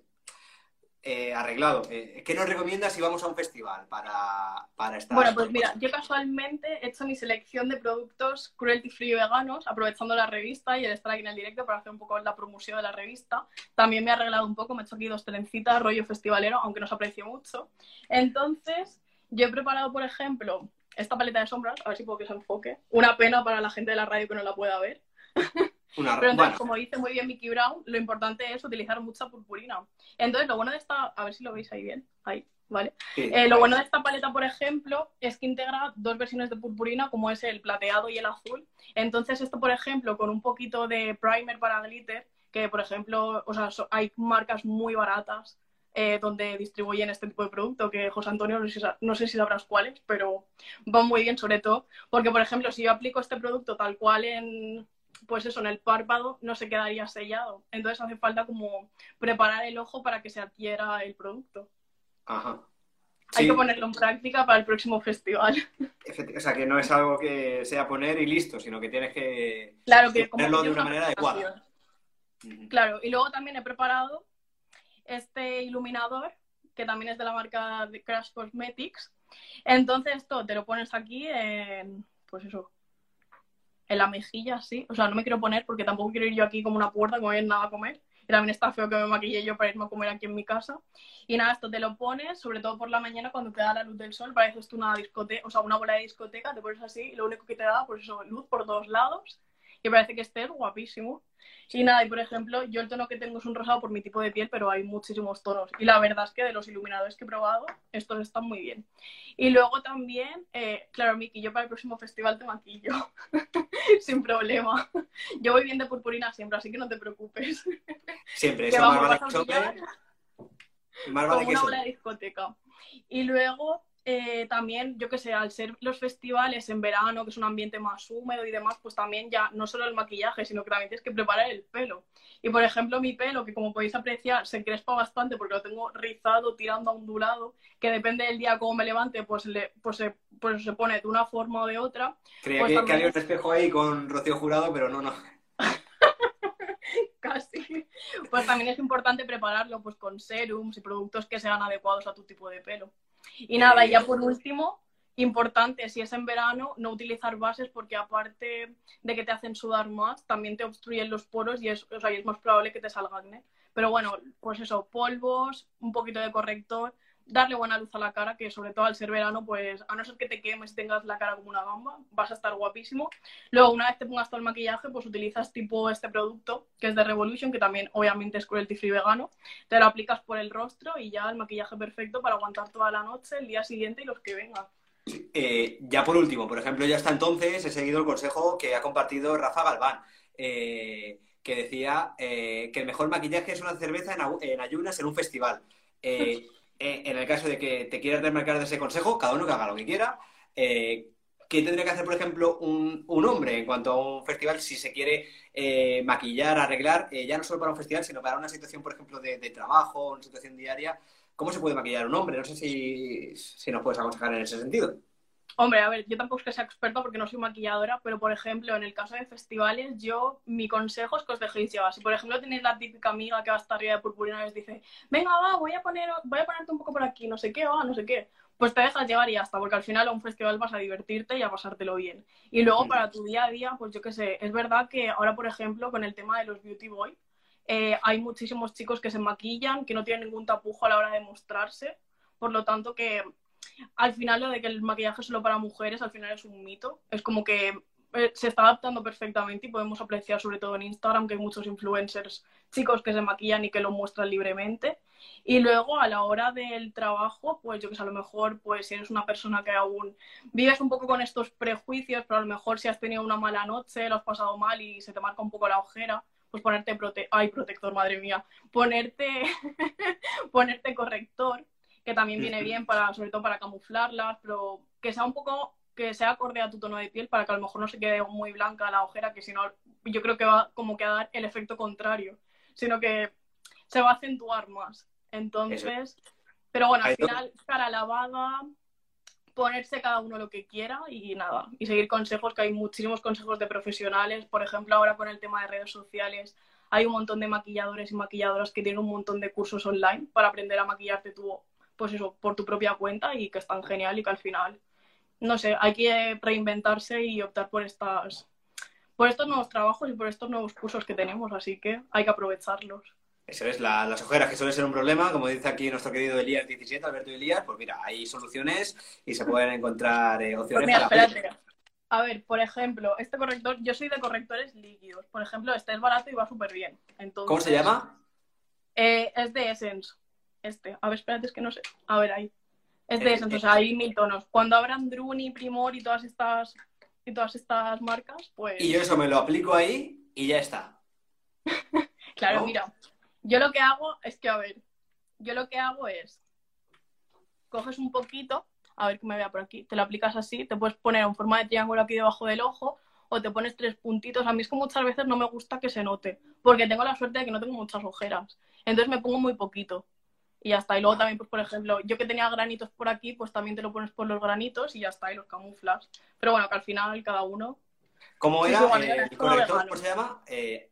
eh, arreglado. Eh, ¿Qué nos recomiendas si vamos a un festival para, para estar? Bueno, pues mira, yo casualmente he hecho mi selección de productos cruelty free veganos, aprovechando la revista y el estar aquí en el directo para hacer un poco la promoción de la revista. También me he arreglado un poco, me he hecho aquí dos trencitas, rollo festivalero, aunque nos aprecio mucho. Entonces, yo he preparado, por ejemplo, esta paleta de sombras, a ver si puedo que se enfoque. Una pena para la gente de la radio que no la pueda ver. Una, Pero entonces, bueno, como dice muy bien Miki Brown, lo importante es utilizar mucha purpurina. Entonces, lo bueno de esta... A ver si lo veis ahí bien. Ahí, ¿vale? sí, Eh, lo bueno de esta paleta, por ejemplo, es que integra dos versiones de purpurina, como es el plateado y el azul. Entonces, esto, por ejemplo, con un poquito de primer para glitter, que, por ejemplo, o sea, so- hay marcas muy baratas eh, donde distribuyen este tipo de producto, que José Antonio, no sé, si, sa- no sé si sabrás cuáles, pero van muy bien, sobre todo, porque, por ejemplo, si yo aplico este producto tal cual en... pues eso, en el párpado no se quedaría sellado. Entonces hace falta como preparar el ojo para que se adhiera el producto. ajá. Hay Sí, que ponerlo en práctica para el próximo festival. efecti- o sea, que no es algo que sea poner y listo, sino que tienes que, Claro que que como ponerlo que de tiene una manera adecuada. presentación. Ujú. Claro, y luego también he preparado este iluminador, que también es de la marca de Crash Cosmetics. Entonces esto te lo pones aquí en, pues eso, en la mejilla, sí. O sea, no me quiero poner porque tampoco quiero ir yo aquí como una puerta, como no hay nada a comer. Y también está feo que me maquille yo para irme a comer aquí en mi casa. Y nada, esto te lo pones, sobre todo por la mañana cuando te da la luz del sol, pareces tú una discoteca, o sea, una bola de discoteca, te pones así y lo único que te da, pues eso, luz por todos lados. Y parece que estés guapísimo. Y nada, y por ejemplo, yo el tono que tengo es un rosado por mi tipo de piel, pero hay muchísimos tonos. Y la verdad es que de los iluminadores que he probado, estos están muy bien. Y luego también, eh, claro, Miki, yo para el próximo festival te maquillo. Sin problema. Yo voy bien de purpurina siempre, así que no te preocupes. Siempre, Que eso vamos, más vale vas a que sobre, brillar más vale como que una bola sobre. de discoteca. Y luego eh, también, yo que sé, al ser los festivales en verano, que es un ambiente más húmedo y demás, pues también ya no solo el maquillaje, sino que también tienes que preparar el pelo. Y por ejemplo, mi pelo, que como podéis apreciar, se encrespa bastante porque lo tengo rizado, tirando a ondulado, que depende del día cómo me levante, pues, le, pues, se, pues se pone de una forma o de otra. Creía Pues que, que había también un espejo ahí con Rocío Jurado, pero no, no. casi. Pues también es importante prepararlo pues con serums y productos que sean adecuados a tu tipo de pelo. Y nada, y ya Eh, por último, importante, si es en verano, no utilizar bases porque aparte de que te hacen sudar más, también te obstruyen los poros y es, o sea, y es más probable que te salga acné. Pero bueno, pues eso, polvos, un poquito de corrector, darle buena luz a la cara, que sobre todo al ser verano, pues a no ser que te quemes y tengas la cara como una gamba, vas a estar guapísimo. Luego, una vez te pongas todo el maquillaje, pues utilizas tipo este producto, que es de Revolution, que también obviamente es cruelty free vegano. Te lo aplicas por el rostro y ya el maquillaje perfecto para aguantar toda la noche, el día siguiente y los que vengan. Eh, ya por último, por ejemplo, ya hasta entonces he seguido el consejo que ha compartido Rafa Galván, eh, que decía eh, que el mejor maquillaje es una cerveza en, en ayunas en un festival. Eh, eh, en el caso de que te quieras desmarcar de ese consejo, cada uno que haga lo que quiera. Eh, ¿Qué tendría que hacer, por ejemplo, un, un hombre en cuanto a un festival si se quiere eh, maquillar, arreglar, eh, ya no solo para un festival, sino para una situación, por ejemplo, de, de trabajo, una situación diaria? ¿Cómo se puede maquillar un hombre? No sé si, si nos puedes aconsejar en ese sentido. Hombre, a ver, yo tampoco es que sea experta porque no soy maquilladora, pero por ejemplo, en el caso de festivales, yo, mi consejo es que os dejéis llevar. Si por ejemplo tenéis la típica amiga que va a estar arriba de purpurina y os dice, venga, va, voy a poner, voy a ponerte un poco por aquí, no sé qué, va, no sé qué, pues te dejas llevar y ya está, porque al final a un festival vas a divertirte y a pasártelo bien. Y luego para tu día a día, pues yo qué sé, es verdad que ahora, por ejemplo, con el tema de los beauty boy, eh, hay muchísimos chicos que se maquillan, que no tienen ningún tapujo a la hora de mostrarse, por lo tanto que al final lo de que el maquillaje es solo para mujeres al final es un mito, es como que eh, se está adaptando perfectamente y podemos apreciar sobre todo en Instagram que hay muchos influencers chicos que se maquillan y que lo muestran libremente. Y luego a la hora del trabajo, pues yo que sé, a lo mejor pues si eres una persona que aún vives un poco con estos prejuicios, pero a lo mejor si has tenido una mala noche, lo has pasado mal y se te marca un poco la ojera, pues ponerte prote ay, protector, madre mía, ponerte ponerte corrector, que también viene bien para, sobre todo para camuflarlas, pero que sea un poco, que sea acorde a tu tono de piel para que a lo mejor no se quede muy blanca la ojera, que si no, yo creo que va como que a dar el efecto contrario, sino que se va a acentuar más. Entonces, eso. Pero bueno, al final, cara lavada, ponerse cada uno lo que quiera y nada, y seguir consejos, que hay muchísimos consejos de profesionales, por ejemplo, ahora con el tema de redes sociales, hay un montón de maquilladores y maquilladoras que tienen un montón de cursos online para aprender a maquillarte tú, pues eso, por tu propia cuenta y que están genial y que al final, no sé, hay que reinventarse y optar por estas, por estos nuevos trabajos y por estos nuevos cursos que tenemos, así que hay que aprovecharlos. Eso es, la, las ojeras, que suele ser un problema, como dice aquí nuestro querido Elías diecisiete, Alberto Elías, pues mira, hay soluciones y se pueden encontrar eh, opciones. Pues mira, para... espérate. A ver, por ejemplo, este corrector, yo soy de correctores líquidos, por ejemplo, este es barato y va súper bien. Entonces, ¿cómo se llama? Eh, es de Essence. Este, a ver, espérate, es que no sé. A ver, ahí. Es de Essence, o sea, hay mil tonos. Cuando abran Druni, Primor y todas estas y todas estas marcas, pues... Y yo eso me lo aplico ahí y ya está. Claro, ¿no? Mira, yo lo que hago es que, a ver, yo lo que hago es, coges un poquito, a ver que me vea por aquí, te lo aplicas así, te puedes poner en forma de triángulo aquí debajo del ojo o te pones tres puntitos. A mí es que muchas veces no me gusta que se note, porque tengo la suerte de que no tengo muchas ojeras. Entonces me pongo muy poquito. Y ya está. Y luego también, pues por ejemplo, yo que tenía granitos por aquí, pues también te lo pones por los granitos y ya está, y los camuflas. Pero bueno, que al final cada uno... ¿Cómo sí, era? sí, bueno, eh, ¿El corrector cómo se llama? Eh...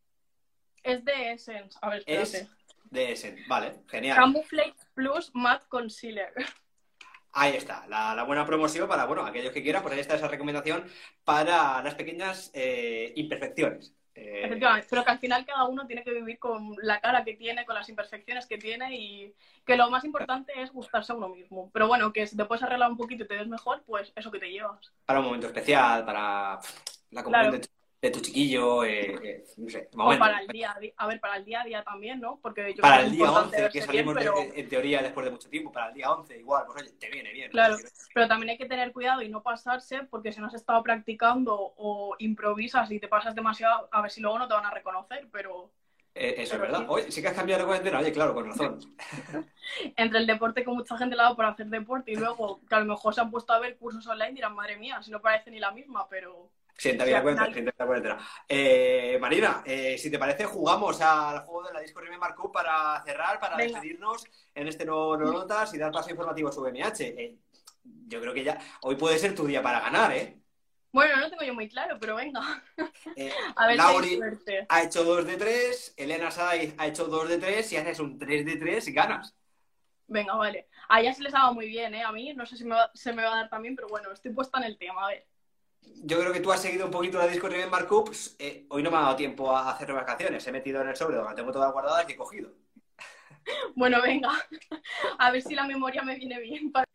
Es de Essence. A ver, espérate. Es de Essence, vale, genial. Camouflage Plus Matte Concealer. Ahí está, la, la buena promoción para, bueno, aquellos que quieran, pues ahí está esa recomendación para las pequeñas eh, imperfecciones. Eh... Efectivamente, pero que al final cada uno tiene que vivir con la cara que tiene, con las imperfecciones que tiene y que lo más importante es gustarse a uno mismo. Pero bueno, que si te puedes arreglar un poquito y te ves mejor, pues eso que te llevas. Para un momento especial, para la comunión claro. de, tu, de tu chiquillo, eh, eh, no sé. O para el día a día, a ver, para el día a día también, ¿no? Porque yo para el día once, que salimos bien, pero... de, en teoría después de mucho tiempo, para el día once igual, pues oye, te viene bien. Claro, ¿no? Pero también hay que tener cuidado y no pasarse, porque si no has estado practicando o improvisas y te pasas demasiado, a ver si luego no te van a reconocer, pero... Eh, eso pero es verdad. Sí. Oye, sí que has cambiado de cuarentena, oye, claro, con razón. Entre el deporte que mucha gente le ha dado por hacer deporte y luego que a lo mejor se han puesto a ver cursos online y dirán, madre mía, si no parece ni la misma, pero... Sienta bien cuenta, sienta cuenta. Eh, Marina, eh, si te parece, jugamos al juego de la Disco Remember Markup para cerrar, para venga. Despedirnos en este nuevo Notas y dar paso informativo sobre M H. Eh, yo creo que ya hoy puede ser tu día para ganar, ¿eh? Bueno, no lo tengo yo muy claro, pero venga. Eh, a ver, Lauri ha hecho dos de tres, Elena Saiz ha hecho dos de tres, si haces un tres de tres ganas. Venga, vale. A ella se les ha dado muy bien, ¿eh? A mí no sé si me va, se me va a dar también, pero bueno, estoy puesta en el tema, a ver. Yo creo que tú has seguido un poquito la Disco Remember Markup. Eh, hoy no me ha dado tiempo a hacer remarcaciones. He metido en el sobre donde tengo todas guardadas y he cogido. Bueno, venga. A ver si la memoria me viene bien. Para...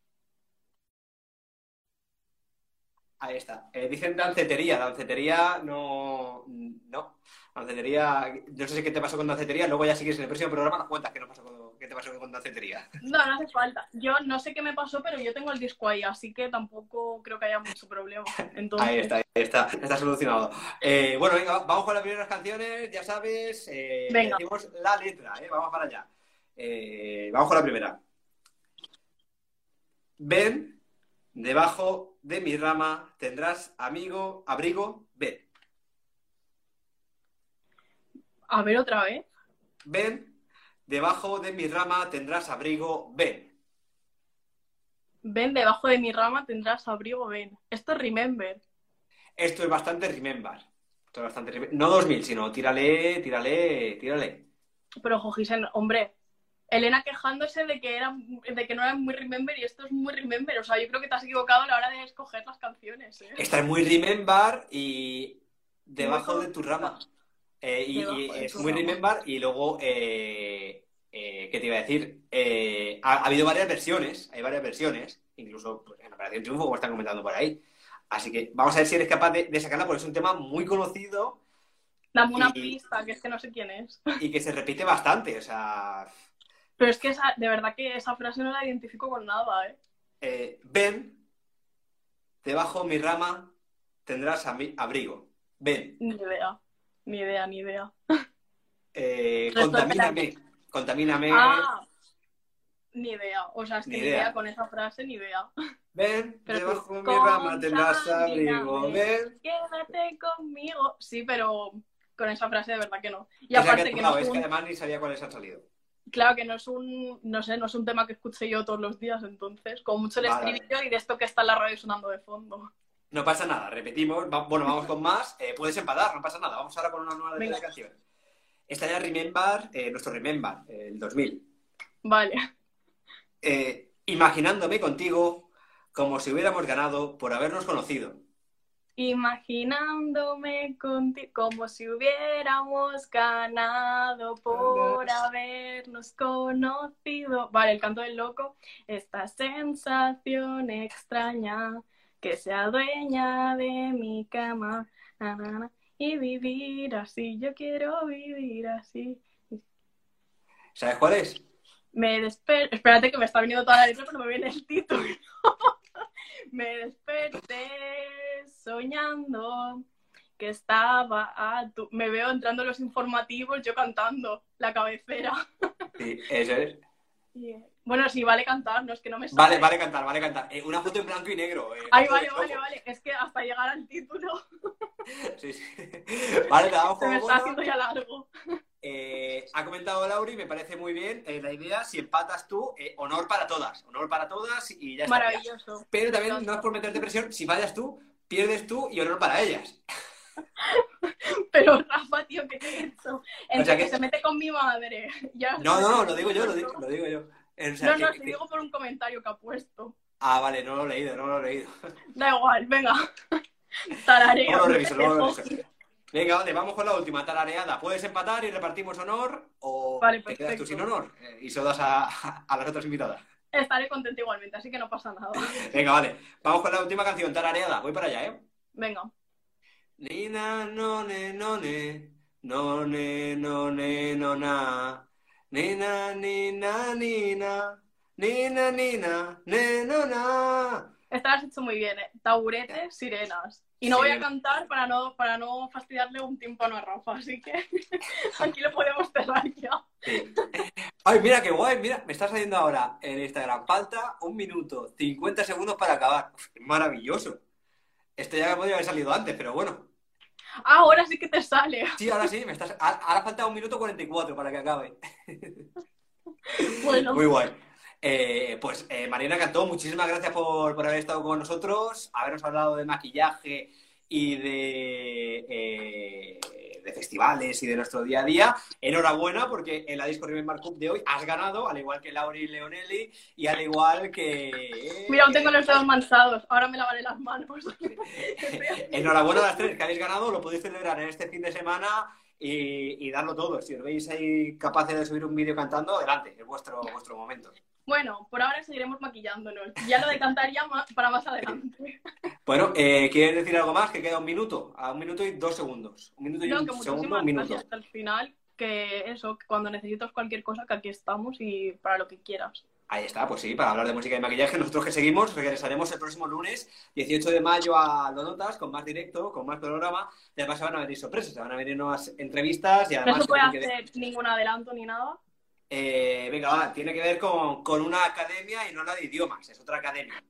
Ahí está. Eh, dicen dancetería. Dancetería no... No. Dancetería... Yo no sé qué te pasó con dancetería. Luego ya sigues en el próximo programa nos cuentas qué, nos pasó con... qué te pasó con dancetería. No, no hace falta. Yo no sé qué me pasó, pero yo tengo el disco ahí, así que tampoco creo que haya mucho problema. Entonces... Ahí está, ahí está. Está solucionado. Eh, bueno, venga, vamos con las primeras canciones. Ya sabes, eh, venga. decimos la letra, ¿eh? Vamos para allá. Eh, vamos con la primera. Ven, debajo de mi rama tendrás amigo, abrigo, ven. A ver otra vez. Ven, debajo de mi rama tendrás abrigo, ven. Ven, debajo de mi rama tendrás abrigo, ven. Esto es Remember. Esto es bastante Remember. Esto es bastante Remember. No dos mil, sino tírale, tírale, tírale. Pero, Jojisen, hombre, Elena quejándose de que, era, de que no era muy Remember y esto es muy Remember. O sea, yo creo que te has equivocado a la hora de escoger las canciones, ¿eh? Esta es muy Remember y debajo de tu rama. Eh, y, y es muy Remember y luego, eh, eh, ¿qué te iba a decir? Eh, ha, ha habido varias versiones, hay varias versiones, incluso pues, en Operación Triunfo, como están comentando por ahí. Así que vamos a ver si eres capaz de, de sacarla, porque es un tema muy conocido. Dame una y, pista, que es que no sé quién es. Y que se repite bastante, o sea... Pero es que esa, de verdad que esa frase no la identifico con nada, ¿eh? eh ven, debajo mi rama tendrás abrigo. Ven. Ni idea. Ni idea, ni idea. Eh, contamíname. Contamíname. Ah, ni idea. O sea, es que ni ni idea. idea con esa frase, ni idea. Ven, pero debajo de tú, mi rama tendrás abrigo. Ven. Quédate conmigo. Sí, pero con esa frase de verdad que no. Y o sea, aparte que, que no, no es es un... que además ni sabía cuáles han salido. Claro que no es un, no sé, no es un tema que escuche yo todos los días, entonces, como mucho el Vale. estribillo y de esto que está en la radio sonando de fondo. No pasa nada, repetimos. Va, bueno, vamos con más. Eh, puedes empatar, no pasa nada. Vamos ahora con una nueva de canción. Esta ya Remember, eh, nuestro Remember, eh, el dos mil. Vale. Eh, imaginándome contigo como si hubiéramos ganado por habernos conocido. Imaginándome contigo como si hubiéramos ganado por habernos conocido. Vale, el canto del loco. Esta sensación extraña que sea dueña de mi cama, na, na, na, y vivir así, yo quiero vivir así. ¿Sabes cuál es? Me desperté, espérate que me está viniendo toda la letra, pero no me viene el título. Me desperté soñando que estaba a tu... Me veo entrando en los informativos, yo cantando la cabecera. Sí, eso es. Yeah. Bueno, sí, vale cantar, no es que no me sale. Vale, vale cantar, vale cantar. Eh, una foto en blanco y negro. Eh, Ay, vale, vale, vale. Es que hasta llegar al título. Sí, sí. Vale, te damos Se me está bola. haciendo ya largo. Eh, ha comentado Lauri, me parece muy bien eh, la idea. Si empatas tú, eh, honor para todas. Honor para todas y ya está. Maravilloso. Pero también no es por meterte presión. Si fallas tú, pierdes tú y honor para ellas. Pero Rafa, tío, ¿qué te he hecho? Entre O sea que... que se mete con mi madre. Ya no, no, no, lo digo yo, lo digo, lo digo yo. O sea, no, no, que, te que... digo por un comentario que ha puesto. Ah, vale, no lo he leído, no lo he leído. Da igual, venga. Tararea. No lo reviso, no lo reviso. Venga, vale, vamos con la última tarareada. Puedes empatar y repartimos honor o vale, te quedas tú perfecto. sin honor eh, y se lo das a, a las otras invitadas. Estaré contenta igualmente, así que no pasa nada. Venga, vale. Vamos con la última canción, tarareada. Voy para allá, ¿eh? Venga. Nina, no, ne, no, ne. No, ne, no, ne, no, na. Nina, nina, nina. Nina, nina, ne, no, na. Esta la has hecho muy bien, ¿eh? Taburetes, sirenas. Y no Sí. voy a cantar para no, para no fastidiarle un tímpano a Rafa, así que aquí lo podemos cerrar ya. Sí. Ay, mira qué guay, mira, me está saliendo ahora en Instagram. Falta un minuto, cincuenta segundos para acabar. Uf, maravilloso. Esto ya podría haber salido antes, pero bueno. Ah, ahora sí que te sale. Sí, ahora sí, me estás... ahora falta un minuto cuarenta y cuatro para que acabe. Bueno. Muy guay. Eh, pues eh, Mariana Cantó, muchísimas gracias por, por haber estado con nosotros, habernos hablado de maquillaje y de, eh, de festivales y de nuestro día a día. Enhorabuena porque en la Disco Remember Cup de hoy has ganado, al igual que Lauri Leonelli y al igual que... Mira, aún tengo los dedos manchados, ahora me lavaré las manos. Enhorabuena a las tres que habéis ganado, lo podéis celebrar en este fin de semana y, y darlo todo. Si os veis ahí capaces de subir un vídeo cantando, adelante, es vuestro, vuestro momento. Bueno, por ahora seguiremos maquillándonos. Ya lo de cantar ya más, para más adelante. Bueno, eh, ¿quieres decir algo más? Que queda un minuto, a un minuto y dos segundos. Un minuto y No, un que segundo, muchísimas un minuto. gracias hasta el final. Que eso, que cuando necesites cualquier cosa, que aquí estamos y para lo que quieras. Ahí está, pues sí, para hablar de música y maquillaje. Nosotros que seguimos, regresaremos el próximo lunes, dieciocho de mayo, a Lo Notas, con más directo, con más programa. Y además se van a venir sorpresas, se van a venir nuevas entrevistas. Y además no se puede que hacer que... ningún adelanto ni nada. Eh, venga, va, tiene que ver con, con una academia y no la de idiomas, es otra academia.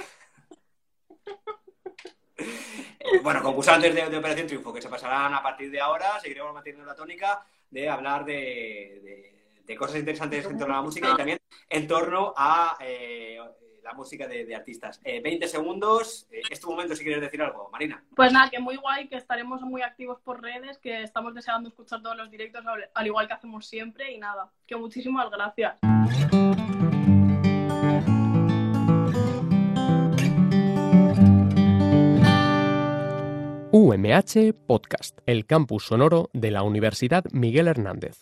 eh, bueno, concursantes de, de Operación Triunfo, que se pasarán a partir de ahora, seguiremos manteniendo la tónica de hablar de, de, de cosas interesantes en torno a la música y también en torno a eh, la música de, de artistas. Eh, veinte segundos, eh, es tu momento si quieres decir algo, Marina. Pues nada, que muy guay, que estaremos muy activos por redes, que estamos deseando escuchar todos los directos, al igual que hacemos siempre, y nada, que muchísimas gracias. U M H Podcast, el campus sonoro de la Universidad Miguel Hernández.